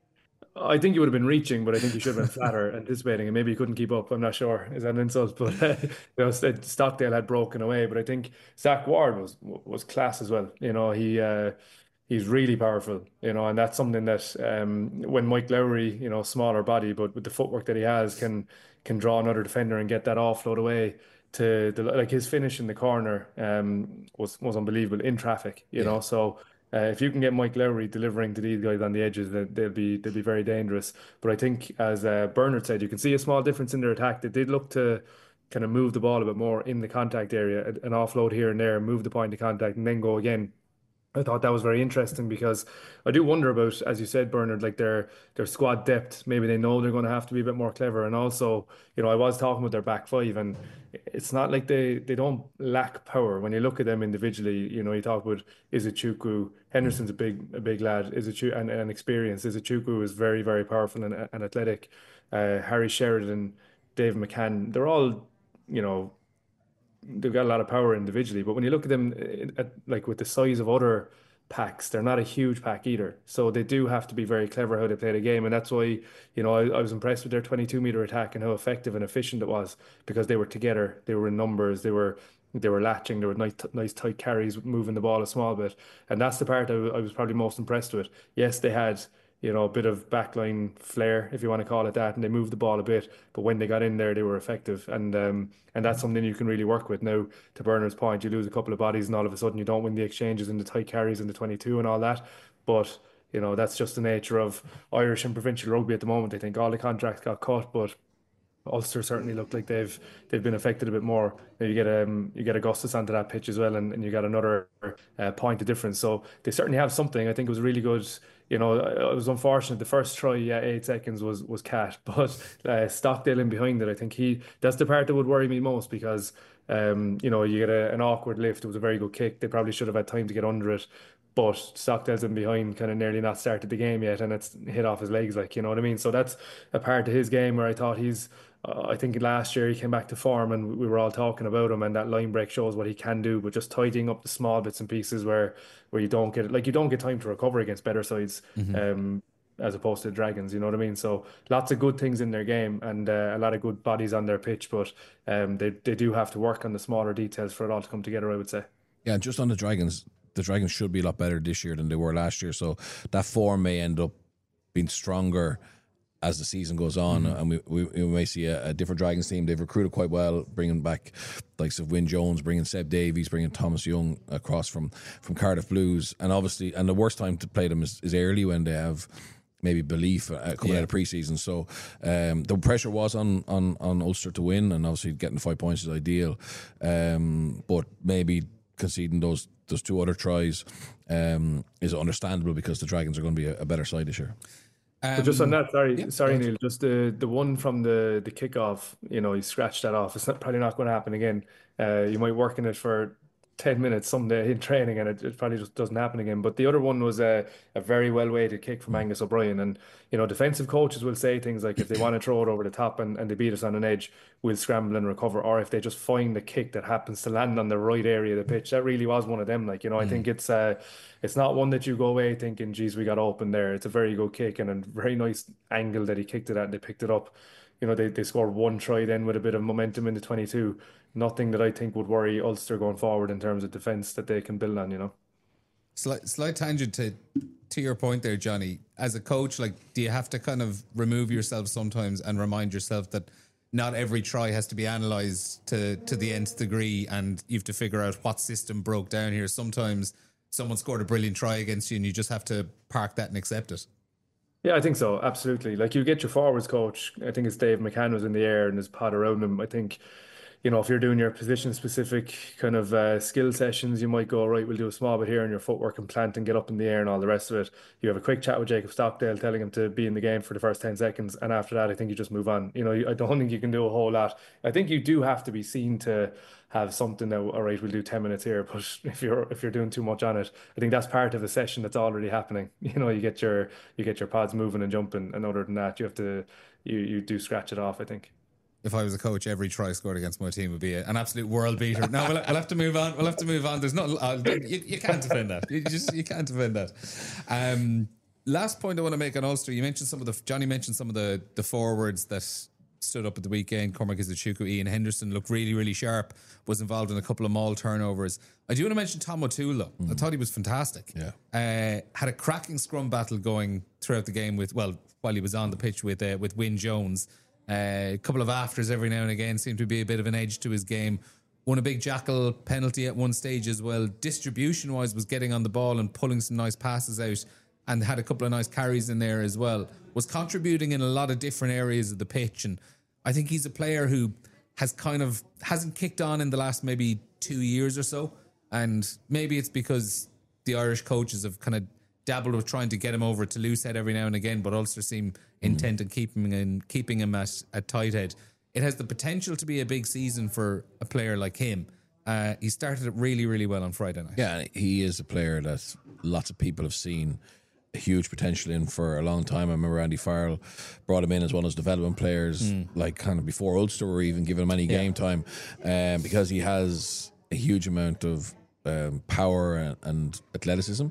I think he would have been reaching, but I think he should have been flatter anticipating, and maybe he couldn't keep up. I'm not sure. Is that an insult? But uh, you know, Stockdale had broken away. But I think Zach Ward was was class as well. You know, he uh, he's really powerful. You know, and that's something that um, when Mike Lowry, you know, smaller body, but with the footwork that he has, can can draw another defender and get that offload away to the like his finish in the corner um, was was unbelievable in traffic. You Yeah. know, so. Uh, if you can get Mike Lowry delivering to these guys on the edges, then they'll be they'll be very dangerous. But I think, as uh, Bernard said, you can see a small difference in their attack. They did look to kind of move the ball a bit more in the contact area, an offload here and there, move the point of contact, and then go again. I thought that was very interesting because I do wonder about, as you said, Bernard, like their their squad depth. Maybe they know they're going to have to be a bit more clever, and also, you know, I was talking with their back five, and it's not like they they don't lack power. When you look at them individually, you know, you talk about Izuchukwu, Henderson's a big a big lad, Izuchukwu and, and experienced. Izuchukwu is very very powerful and, and athletic. Uh, Harry Sheridan, Dave McCann, they're all, you know, they've got a lot of power individually, but when you look at them uh, at, like with the size of other packs, they're not a huge pack either. So they do have to be very clever how they play the game, and that's why, you know, I, I was impressed with their twenty-two meter attack and how effective and efficient it was because they were together, they were in numbers, they were they were latching, there were nice nice tight carries, moving the ball a small bit, and that's the part I, w- I was probably most impressed with. Yes, they had, you know, a bit of backline flair, if you want to call it that, and they moved the ball a bit. But when they got in there, they were effective, and um, and that's something you can really work with. Now, to Bernard's point, you lose a couple of bodies, and all of a sudden you don't win the exchanges and the tight carries and the twenty-two and all that. But you know, that's just the nature of Irish and provincial rugby at the moment. I think all the contracts got cut, but Ulster certainly look like they've they've been affected a bit more. Now you get um you get Augustus onto that pitch as well, and, and you got another uh, point of difference. So they certainly have something. I think it was really good. You know, it was unfortunate. The first try, yeah, eight seconds was was cat, but uh, Stockdale in behind it. I think he that's the part that would worry me most because um you know you get a, an awkward lift. It was a very good kick. They probably should have had time to get under it. But Stockdale's in behind, kind of nearly not started the game yet, and it's hit off his legs, like, you know what I mean? So that's a part of his game where I thought he's, uh, I think last year he came back to form and we were all talking about him, and that line break shows what he can do, but just tidying up the small bits and pieces where where you don't get, like, you don't get time to recover against better sides. Um, as opposed to the Dragons, you know what I mean? So lots of good things in their game and uh, a lot of good bodies on their pitch, but um, they they do have to work on the smaller details for it all to come together, I would say. Yeah, just on the Dragons, the Dragons should be a lot better this year than they were last year. So that form may end up being stronger as the season goes on, mm-hmm. and we, we, we may see a, a different Dragons team. They've recruited quite well, bringing back likes of Wyn Jones, bringing Seb Davies, bringing Thomas Young across from, from Cardiff Blues, and obviously, and the worst time to play them is, is early when they have maybe belief uh, coming yeah. out of preseason. So um, the pressure was on, on on Ulster to win, and obviously getting the five points is ideal, um, but maybe conceding those those two other tries um, is understandable because the Dragons are going to be a, a better side this year. Um, but just on that, sorry, yeah, sorry, Neil. Just the the one from the the kickoff, you know, he scratched that off. It's not, probably not going to happen again. Uh, you might work in it for ten minutes someday in training, and it, it probably just doesn't happen again. But the other one was a, a very well weighted kick from Angus O'Brien. And, you know, defensive coaches will say things like, if they want to throw it over the top and, and they beat us on an edge, we'll scramble and recover. Or if they just find the kick that happens to land on the right area of the pitch, that really was one of them. Like, you know, mm. I think it's uh, it's not one that you go away thinking, geez, we got open there. It's a very good kick and a very nice angle that he kicked it at and they picked it up. You know, they, they scored one try then with a bit of momentum in the twenty-two. Nothing that I think would worry Ulster going forward in terms of defence that they can build on, you know. Slight, slight tangent to to your point there, Johnny. As a coach, like, do you have to kind of remove yourself sometimes and remind yourself that not every try has to be analysed to, to the nth degree and you have to figure out what system broke down here? Sometimes someone scored a brilliant try against you and you just have to park that and accept it. Yeah, I think so. Absolutely. Like you get your forwards coach. I think it's Dave McCann was in the air and his pod around him. I think, you know, if you're doing your position specific kind of uh, skill sessions, you might go, right, we'll do a small bit here on your footwork and plant and get up in the air and all the rest of it. You have a quick chat with Jacob Stockdale telling him to be in the game for the first ten seconds. And after that, I think you just move on. You know, I don't think you can do a whole lot. I think you do have to be seen to have something that, all right, we'll do ten minutes here. But if you're if you're doing too much on it, I think that's part of a session that's already happening. You know, you get your you get your pods moving and jumping. And other than that, you have to you you do scratch it off, I think. If I was a coach, every try scored against my team would be an absolute world beater. No, we'll, we'll have to move on. We'll have to move on. There's not. Uh, you, you can't defend that. You just you can't defend that. Um, last point I want to make on Ulster. You mentioned some of the Johnny mentioned some of the the forwards that stood up at the weekend. Cormac Izuchuku, Ian Henderson looked really really sharp. Was involved in a couple of maul turnovers. I do want to mention Tom O'Toole though. Mm. I thought he was fantastic. Yeah, uh, had a cracking scrum battle going throughout the game with well while he was on the pitch with uh, with Wyn Jones. Uh, a couple of afters every now and again seemed to be a bit of an edge to his game. Won a big jackal penalty at one stage as well. Distribution wise was getting on the ball and pulling some nice passes out, and had a couple of nice carries in there as well. Was contributing in a lot of different areas of the pitch, and I think he's a player who has kind of hasn't kicked on in the last maybe two years or so, and maybe it's because the Irish coaches have kind of dabbled with trying to get him over to Loosehead every now and again, but Ulster seem intent on keeping him in, keeping him at, at Tighthead. It has the potential to be a big season for a player like him. Uh, he started it really, really well on Friday night. Yeah, he is a player that lots of people have seen a huge potential in for a long time. I remember Andy Farrell brought him in as one of his development players, mm. like kind of before Ulster were even giving him any yeah. game time, um, because he has a huge amount of Um, power and, and athleticism,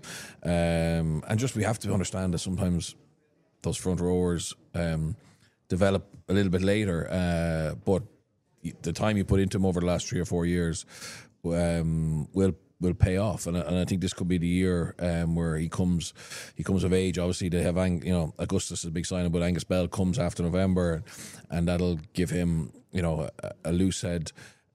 um, and just we have to understand that sometimes those front rowers um, develop a little bit later, uh, but the time you put into them over the last three or four years um, will will pay off, and, and I think this could be the year um, where he comes he comes of age. Obviously, they have Ang, you know Augustus is a big signing, but Angus Bell comes after November, and that'll give him you know a, a loose head.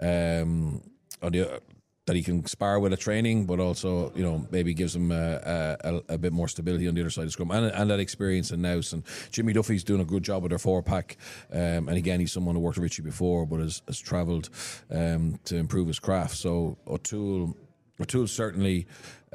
Um, on the that he can spar with at training, but also, you know, maybe gives him a, a, a bit more stability on the other side of the scrum, and, and that experience in Nous. And Jimmy Duffy's doing a good job with their four pack. Um, and again, he's someone who worked with Richie before, but has, has travelled um, to improve his craft. So O'Toole, O'Toole certainly,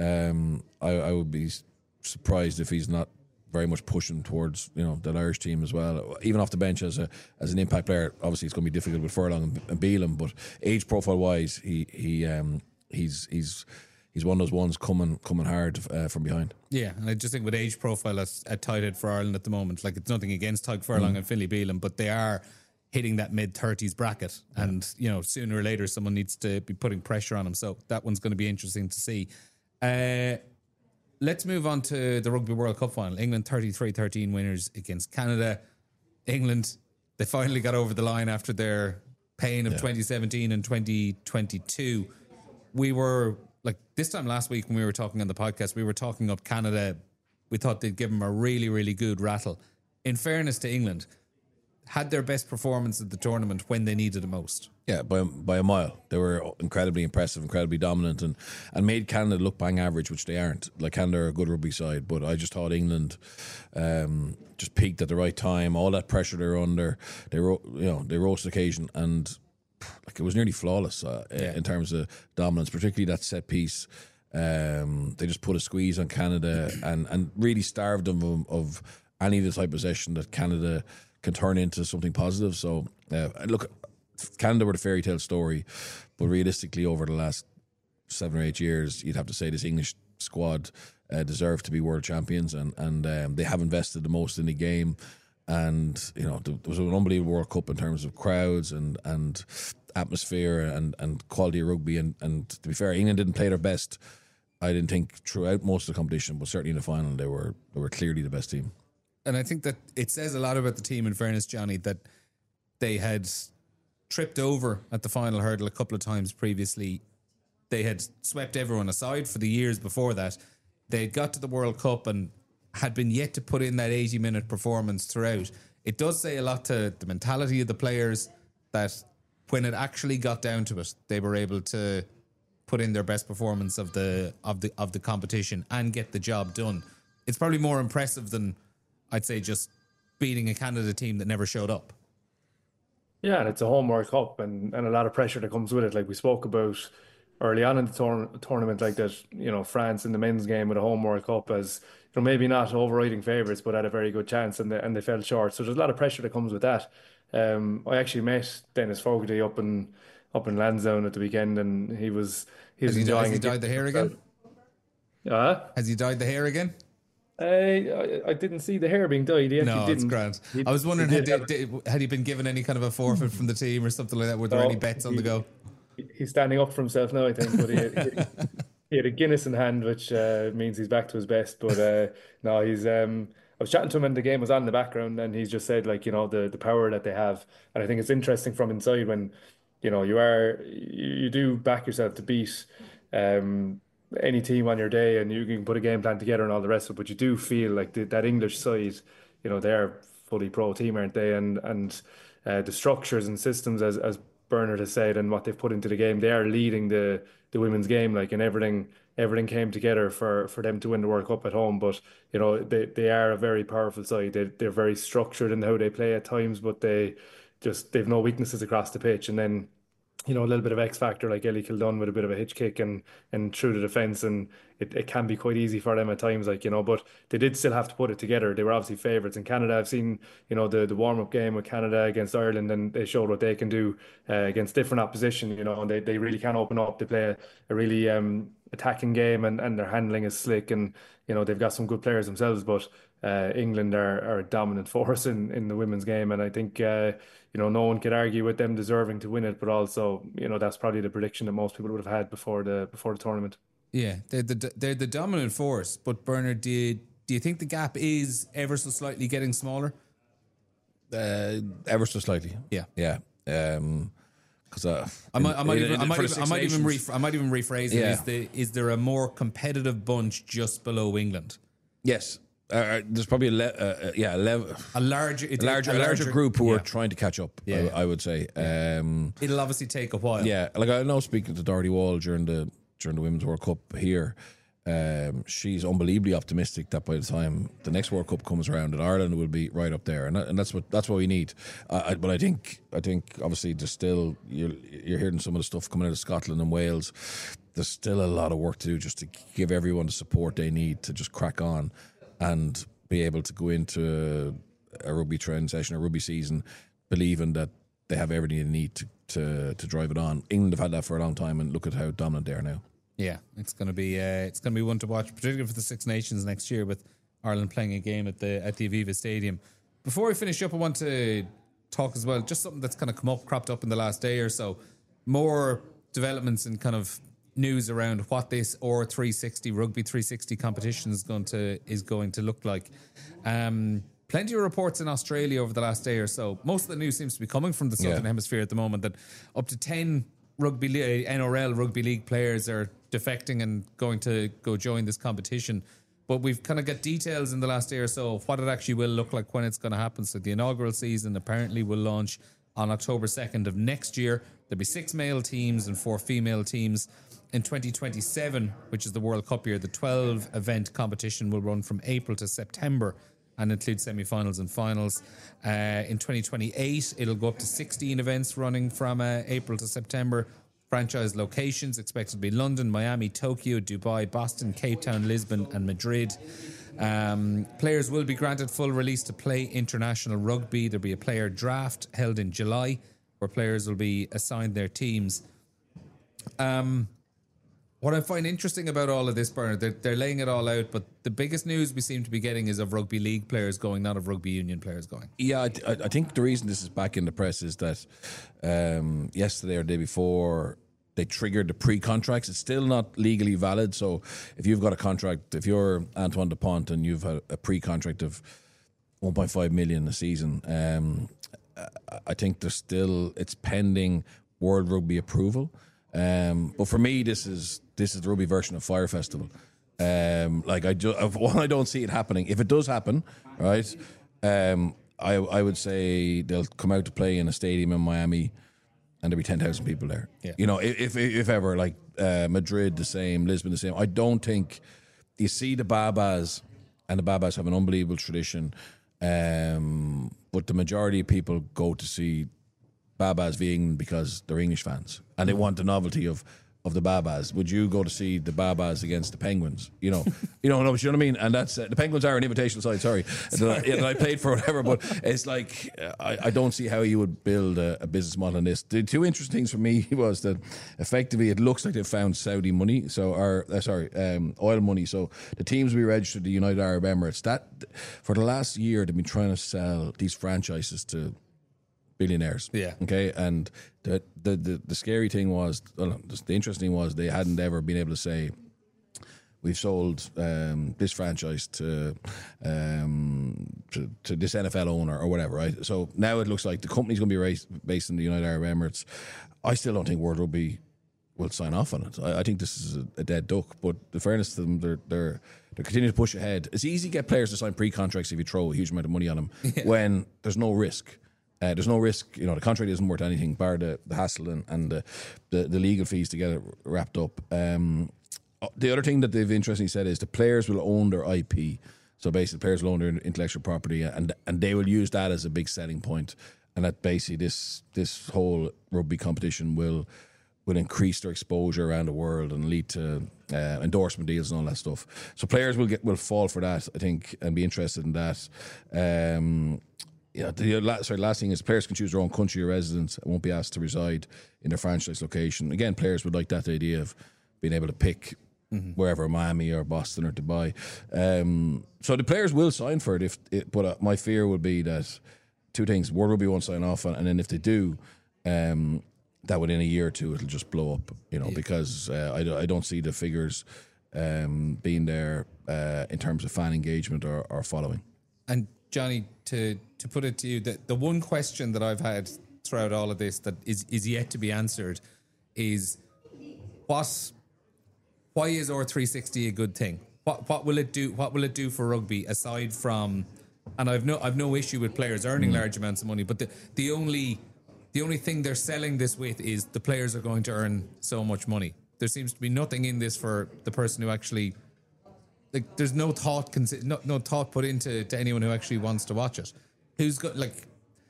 um, I, I would be surprised if he's not very much pushing towards you know that Irish team as well, even off the bench as a as an impact player. Obviously, it's going to be difficult with Furlong and, and Bealham, but age profile wise, he he um he's he's he's one of those ones coming coming hard uh, from behind. Yeah, and I just think with age profile at, at tight head for Ireland at the moment, like it's nothing against Tadhg Furlong mm. and Finlay Bealham, but they are hitting that mid thirties bracket, yeah. and you know sooner or later someone needs to be putting pressure on them. So that one's going to be interesting to see. Uh, Let's move on to the Rugby World Cup final. England thirty-three thirteen winners against Canada. England, they finally got over the line after their pain of yeah. twenty seventeen and twenty twenty-two. We were, like, this time last week when we were talking on the podcast, we were talking up Canada. We thought they'd give them a really, really good rattle. In fairness to England, had their best performance at the tournament when they needed it most. Yeah, by by a mile. They were incredibly impressive, incredibly dominant, and, and made Canada look bang average, which they aren't. Like, Canada are a good rugby side, but I just thought England um, just peaked at the right time. All that pressure they're under, they ro- you know they rose to the occasion, and like it was nearly flawless uh, yeah. in terms of dominance, particularly that set piece. Um, they just put a squeeze on Canada and and really starved them of, of any of the type of possession that Canada can turn into something positive. So uh, look, Canada were the fairy tale story, but realistically over the last seven or eight years, you'd have to say this English squad uh, deserve to be world champions, and and um, they have invested the most in the game. And you know there was an unbelievable World Cup in terms of crowds and and atmosphere and, and quality of rugby. And, and to be fair, England didn't play their best, I didn't think, throughout most of the competition, but certainly in the final they were they were clearly the best team. And I think that it says a lot about the team, in fairness, Johnny, that they had tripped over at the final hurdle a couple of times previously. They had swept everyone aside for the years before that. They had got to the World Cup and had been yet to put in that eighty-minute performance throughout. It does say a lot to the mentality of the players that when it actually got down to it, they were able to put in their best performance of the of the of the competition and get the job done. It's probably more impressive than I'd say just beating a Canada team that never showed up. Yeah, and it's a home World Cup and, and a lot of pressure that comes with it. Like we spoke about early on in the tour tournament, like that, you know, France in the men's game with a home World Cup as, you know, maybe not overriding favourites, but had a very good chance and they, and they fell short. So there's a lot of pressure that comes with that. Um, I actually met Dennis Fogarty up in up in Lansdowne at the weekend, and he was he was Has he, enjoying has he it. dyed the hair again? Uh, Has he dyed the hair again? I, I I didn't see the hair being dyed. He actually No, it's didn't. grand. He- I was wondering, he had, did did, have- did, had he been given any kind of a forfeit from the team or something like that? Were there No, any bets on the he- go? He's standing up for himself now, I think. But he, he, he had a Guinness in hand, which uh, means he's back to his best. But uh, no, he's. Um, I was chatting to him when the game was on in the background, and he's just said like you know the the power that they have, and I think it's interesting from inside when, you know, you are you, you do back yourself to beat um, any team on your day, and you can put a game plan together and all the rest of it. But you do feel like the, that English side, you know, they're fully pro team, aren't they? And and uh, the structures and systems, as as Bernard has said, and what they've put into the game, they are leading the the women's game, like, and everything everything came together for for them to win the World Cup at home. But you know, they they are a very powerful side. They they're very structured in how they play at times, but they just they've no weaknesses across the pitch. And then, you know, a little bit of X factor like Ellie Kildun with a bit of a hitch kick and and through the defence, and it, it can be quite easy for them at times, like, you know, but they did still have to put it together. They were obviously favourites in Canada. I've seen, you know, the the warm up game with Canada against Ireland, and they showed what they can do uh, against different opposition, you know, and they, they really can open up. They play a, a really um attacking game, and, and their handling is slick, and you know they've got some good players themselves, but uh, England are, are a dominant force in, in the women's game, and I think uh, you know no one could argue with them deserving to win it, but also you know that's probably the prediction that most people would have had before the before the tournament. Yeah, they're the they're the dominant force. But Bernard, do you, do you think the gap is ever so slightly getting smaller? Uh, ever so slightly. Yeah, Yeah. Um, because uh, I might, I might in- even, in- I might for the even, I Six might even, Nations- rephr- I might even rephrase it. Yeah. Is the is there a more competitive bunch just below England? Yes. Uh, uh, there's probably a le- uh, uh, yeah, a, level, A larger, a larger, a larger group who yeah. are trying to catch up. Yeah, I, yeah. I would say. Um, It'll obviously take a while. yeah, like I know, speaking to Doherty Wall during the during the Women's World Cup here, um, she's unbelievably optimistic that by the time the next World Cup comes around, that Ireland will be right up there, and that, and that's what that's what we need. Uh, I, but I think I think obviously there's still you're, you're hearing some of the stuff coming out of Scotland and Wales. There's still a lot of work to do just to give everyone the support they need to just crack on and be able to go into a rugby training session, a rugby season, believing that they have everything they need to, to, to drive it on. England have had that for a long time, and look at how dominant they are now. Yeah, it's gonna be uh, it's gonna be one to watch, particularly for the Six Nations next year, with Ireland playing a game at the at the Aviva Stadium. Before we finish up, I want to talk as well, just something that's kind of come up, cropped up in the last day or so. More developments and kind of news around what this or three sixty rugby three sixty competition is going to is going to look like. Um, plenty of reports in Australia over the last day or so. Most of the news seems to be coming from the Southern Yeah. Hemisphere at the moment, that up to ten rugby le- N R L rugby league players are defecting and going to go join this competition. But we've kind of got details in the last day or so of what it actually will look like when it's going to happen. So the inaugural season apparently will launch on October second of next year. There'll be six male teams and four female teams. In twenty twenty-seven, which is the World Cup year, the twelve event competition will run from April to September and include semi-finals and finals. Uh, in twenty twenty-eight, it'll go up to sixteen events running from uh, April to September. Franchise locations expected to be London, Miami, Tokyo, Dubai, Boston, Cape Town, Lisbon and Madrid. Um, players will be granted full release to play international rugby. There'll be a player draft held in July where players will be assigned their teams. Um, what I find interesting about all of this, Bernard, they're, they're laying it all out, but the biggest news we seem to be getting is of rugby league players going, not of rugby union players going. Yeah, I, th- I think the reason this is back in the press is that um, yesterday or the day before they triggered the pre-contracts. It's still not legally valid. So if you've got a contract, if you're Antoine Dupont and you've a, a pre-contract of one point five million a season, um, I think there's still it's pending World Rugby approval. Um, but for me, this is this is the rugby version of Fire Festival. Um, like I, ju- one, I don't see it happening. If it does happen, right? Um, I I would say they'll come out to play in a stadium in Miami, and there'll be ten thousand people there. Yeah. You know, if if, if ever, like uh, Madrid the same, Lisbon the same. I don't think you see the Babas, and the Babas have an unbelievable tradition. Um, but the majority of people go to see Babas v England because they're English fans and they want the novelty of of the Babas. Would you go to see the Babas against the Penguins? You know, you know, you know what I mean. And that's uh, the Penguins are an invitational side. Sorry, that, I, that I played for, whatever. But it's like uh, I, I don't see how you would build a, a business model on this. The two interesting things for me was that effectively it looks like they've found Saudi money, so or uh, sorry, um, oil money. So the teams we registered, the United Arab Emirates, that for the last year they've been trying to sell these franchises to billionaires. Yeah. Okay. And the the the, the scary thing was, well, the interesting was they hadn't ever been able to say, we've sold um, this franchise to, um, to to this N F L owner or whatever, right? So now it looks like the company's going to be raised, based in the United Arab Emirates. I still don't think World Rugby will sign off on it. I, I think this is a, a dead duck. But in fairness to them, they're they're they're continuing to push ahead. It's easy to get players to sign pre-contracts if you throw a huge amount of money on them yeah. when there's no risk. Uh, there's no risk, you know, the contract isn't worth anything bar the, the hassle and, and the, the, the legal fees to get it wrapped up. Um, the other thing that they've interestingly said is the players will own their I P. So basically, players will own their intellectual property and and they will use that as a big selling point. And that basically this this whole rugby competition will will increase their exposure around the world and lead to uh, endorsement deals and all that stuff. So players will get will fall for that, I think, and be interested in that. Um, Yeah, the last, sorry, last thing is players can choose their own country of residence and won't be asked to reside in their franchise location. Again, players would like that idea of being able to pick mm-hmm. wherever, Miami or Boston or Dubai. Um, so the players will sign for it. If it, but uh, my fear would be that two things: World Rugby won't sign off on, and then if they do, um, that within a year or two it'll just blow up. You know, yeah. because uh, I, I don't see the figures um, being there uh, in terms of fan engagement or, or following. And Johnny, to to put it to you, the, the one question that I've had throughout all of this that is, is yet to be answered is what why is R three sixty a good thing? What what will it do? What will it do for rugby aside from? And I've no I've no issue with players earning mm. large amounts of money, but the the only the only thing they're selling this with is the players are going to earn so much money. There seems to be nothing in this for the person who actually. Like, there's no thought, no, no thought put into to anyone who actually wants to watch it. Who's got like,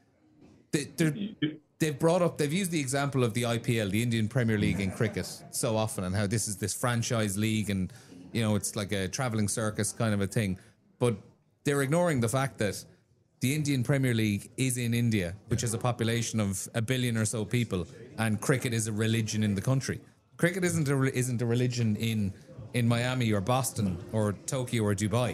they, they've brought up, they've used the example of the I P L, the Indian Premier League in cricket, so often, and how this is this franchise league, and you know it's like a traveling circus kind of a thing. But they're ignoring the fact that the Indian Premier League is in India, which has a population of a billion or so people, and cricket is a religion in the country. Cricket isn't a isn't a religion in. in Miami or Boston or Tokyo or Dubai.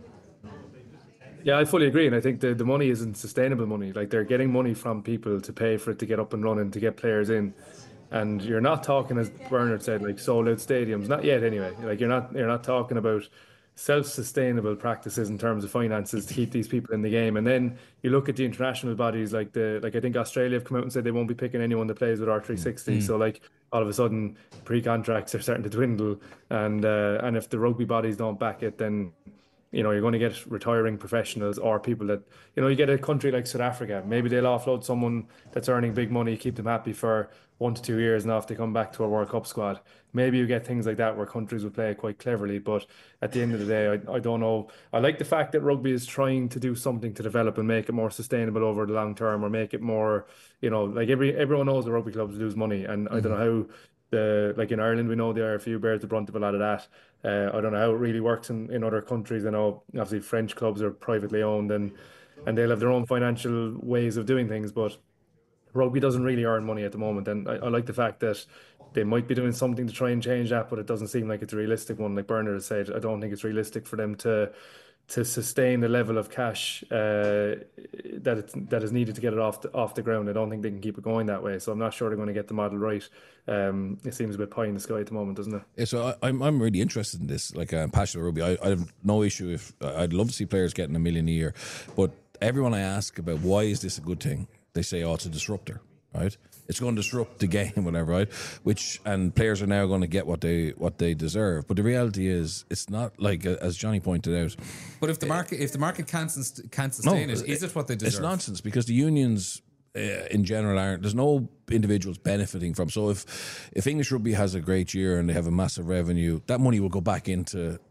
Yeah, I fully agree. And I think the, the money isn't sustainable money. Like, they're getting money from people to pay for it to get up and running, to get players in. And you're not talking, as Bernard said, like sold out stadiums. Not yet anyway. Like, you're not you're not talking about self-sustainable practices in terms of finances to keep these people in the game. And then you look at the international bodies, like the like I think Australia have come out and said they won't be picking anyone that plays with R three sixty. Mm. So like all of a sudden pre-contracts are starting to dwindle, and uh, and if the rugby bodies don't back it, then you know you're going to get retiring professionals or people that, you know, you get a country like South Africa, maybe they'll offload someone that's earning big money, keep them happy for one to two years, and off they come back to a World Cup squad. Maybe you get things like that where countries will play it quite cleverly, but at the end of the day, I, I don't know. I like the fact that rugby is trying to do something to develop and make it more sustainable over the long term, or make it more, you know, like every everyone knows the rugby clubs lose money, and mm-hmm. I don't know how the like in Ireland we know the R F U bears the brunt of a lot of that. Uh, I don't know how it really works in, in other countries. I know obviously French clubs are privately owned and and they'll have their own financial ways of doing things, but rugby doesn't really earn money at the moment, and I, I like the fact that they might be doing something to try and change that, but it doesn't seem like it's a realistic one. Like Bernard has said, I don't think it's realistic for them to to sustain the level of cash uh, that it's, that is needed to get it off the, off the ground. I don't think they can keep it going that way, so I'm not sure they're going to get the model right. Um, it seems a bit pie in the sky at the moment, doesn't it? Yeah, so I, I'm I'm really interested in this. Like, I'm passionate about rugby. I, I have no issue if I'd love to see players getting a million a year, but everyone I ask about why is this a good thing, they say, oh, it's a disruptor. Right, it's going to disrupt the game, whatever. Right, which and players are now going to get what they what they deserve. But the reality is, it's not like, as Johnny pointed out. But if the market if the market can't can't sustain no, it, is it what they deserve? It's nonsense, because the unions uh, in general aren't. There's no individuals benefiting from. So if if English rugby has a great year and they have a massive revenue, that money will go back into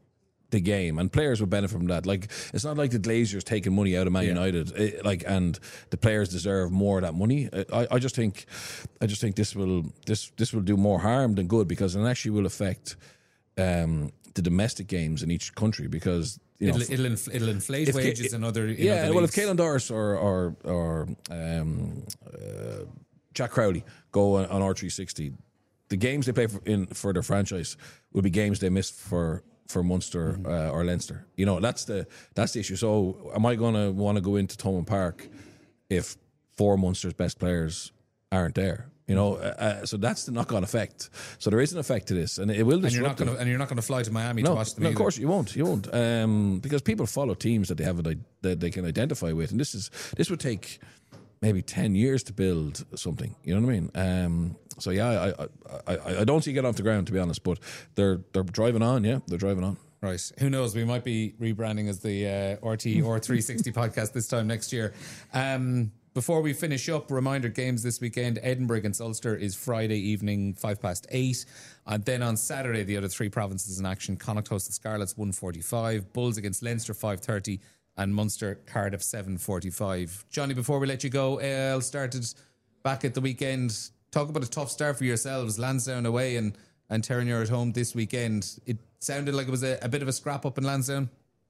the game, and players will benefit from that. Like, it's not like the Glazers taking money out of Man yeah. United, it, like, and the players deserve more of that money. I, I just think, I just think this will this this will do more harm than good, because it actually will affect um, the domestic games in each country, because. You know, it'll, it'll, infl- it'll inflate wages in other in yeah. other well, leagues. if Caelan Doris or or or um, uh, Jack Crowley go on, on R three sixty, the games they play for, in for their franchise will be games they missed for for Munster mm-hmm. uh, or Leinster. You know, that's the that's the issue. So, am I going to want to go into Thomond Park if four Munster's best players aren't there? You know, uh, so that's the knock-on effect. So there is an effect to this, and it will. And you're not going to, and you're not going to fly to Miami no, to watch them. No, either. Of course you won't. You won't, um, because people follow teams that they have that they can identify with, and this is this would take maybe ten years to build something. You know what I mean? Um, so yeah, I, I I I don't see it get off the ground, to be honest, but they're they're driving on. Yeah, they're driving on. Right. Who knows? We might be rebranding as the uh, R T or three sixty podcast this time next year. Um, Before we finish up, reminder games this weekend. Edinburgh against Ulster is Friday evening, five past eight. And then on Saturday, the other three provinces in action. Connacht hosts the Scarlets, one forty-five. Bulls against Leinster, five thirty. And Munster, Cardiff, seven forty-five. Johnny, before we let you go, A L started back at the weekend. Talk about a tough start for yourselves. Lansdowne away and, and Terenure at home this weekend. It sounded like it was a, a bit of a scrap up in Lansdowne.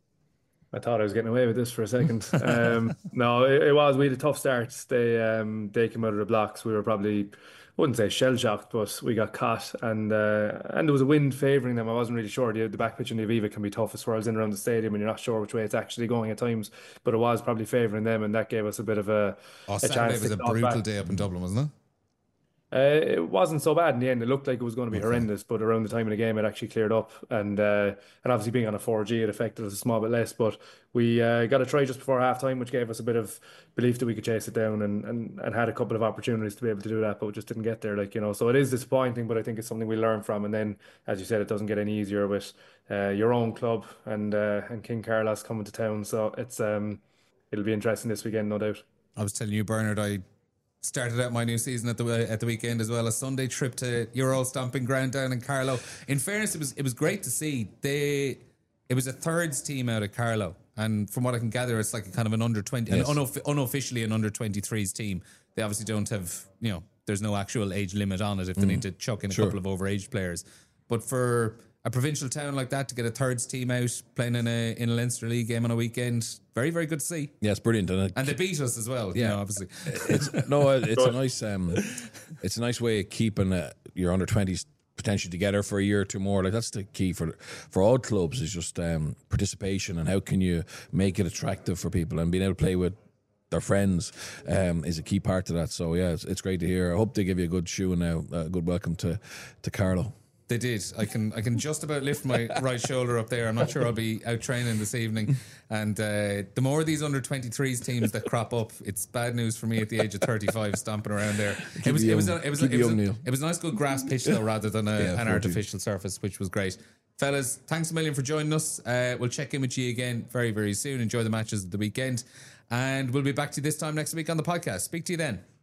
I thought I was getting away with this for a second. Um, no, it, it was. We had a tough start. They um, they came out of the blocks. We were probably, I wouldn't say shell shocked, but we got caught, and uh, and there was a wind favouring them. I wasn't really sure. The, the back pitch in the Aviva can be tough as swirls in around the stadium, and you're not sure which way it's actually going at times. But it was probably favouring them, and that gave us a bit of a. Oh, a Saturday chance was a brutal back. day up in Dublin, wasn't it? Uh, it wasn't so bad in the end. It looked like it was going to be okay. horrendous, but around the time of the game, it actually cleared up. And uh, and obviously being on a four G, it affected us a small bit less. But we uh, got a try just before half time, which gave us a bit of belief that we could chase it down, and, and, and had a couple of opportunities to be able to do that, but we just didn't get there. Like, you know, so it is disappointing, but I think it's something we learn from. And then, as you said, it doesn't get any easier with uh, your own club and uh, and King Carlos coming to town. So it's um it'll be interesting this weekend, no doubt. I was telling you, Bernard, I started out my new season at the at the weekend as well. A Sunday trip to your old stomping ground down in Carlow. In fairness, it was it was great to see. They it was a thirds team out of Carlow, and from what I can gather, it's like a kind of an under twenty, yes. an unof- unofficially an under twenty-threes team. They obviously don't have, you know, there's no actual age limit on it if they mm. need to chuck in a sure. couple of overage players. But for a provincial town like that to get a thirds team out playing in a in a Leinster League game on a weekend, very very good to see. Yeah, it's brilliant, and, it, and they beat us as well. Yeah, you know, obviously. It's, no, it's a nice um, it's a nice way of keeping uh, your under twenties potentially together for a year or two more. Like, that's the key for for all clubs, is just um, participation, and how can you make it attractive for people, and being able to play with their friends um, is a key part of that. So yeah, it's, it's great to hear. I hope they give you a good shoe now, a good welcome to to Carlow. They did. I can I can just about lift my right shoulder up there. I'm not sure I'll be out training this evening. And uh, the more of these under twenty-threes teams that crop up, it's bad news for me at the age of thirty-five stomping around there. It was, it was a, it was a, it was a, it was a nice good grass pitch though, rather than a, yeah, an artificial surface, which was great. Fellas, thanks a million for joining us. Uh, we'll check in with you again very very soon. Enjoy the matches of the weekend, and we'll be back to you this time next week on the podcast. Speak to you then.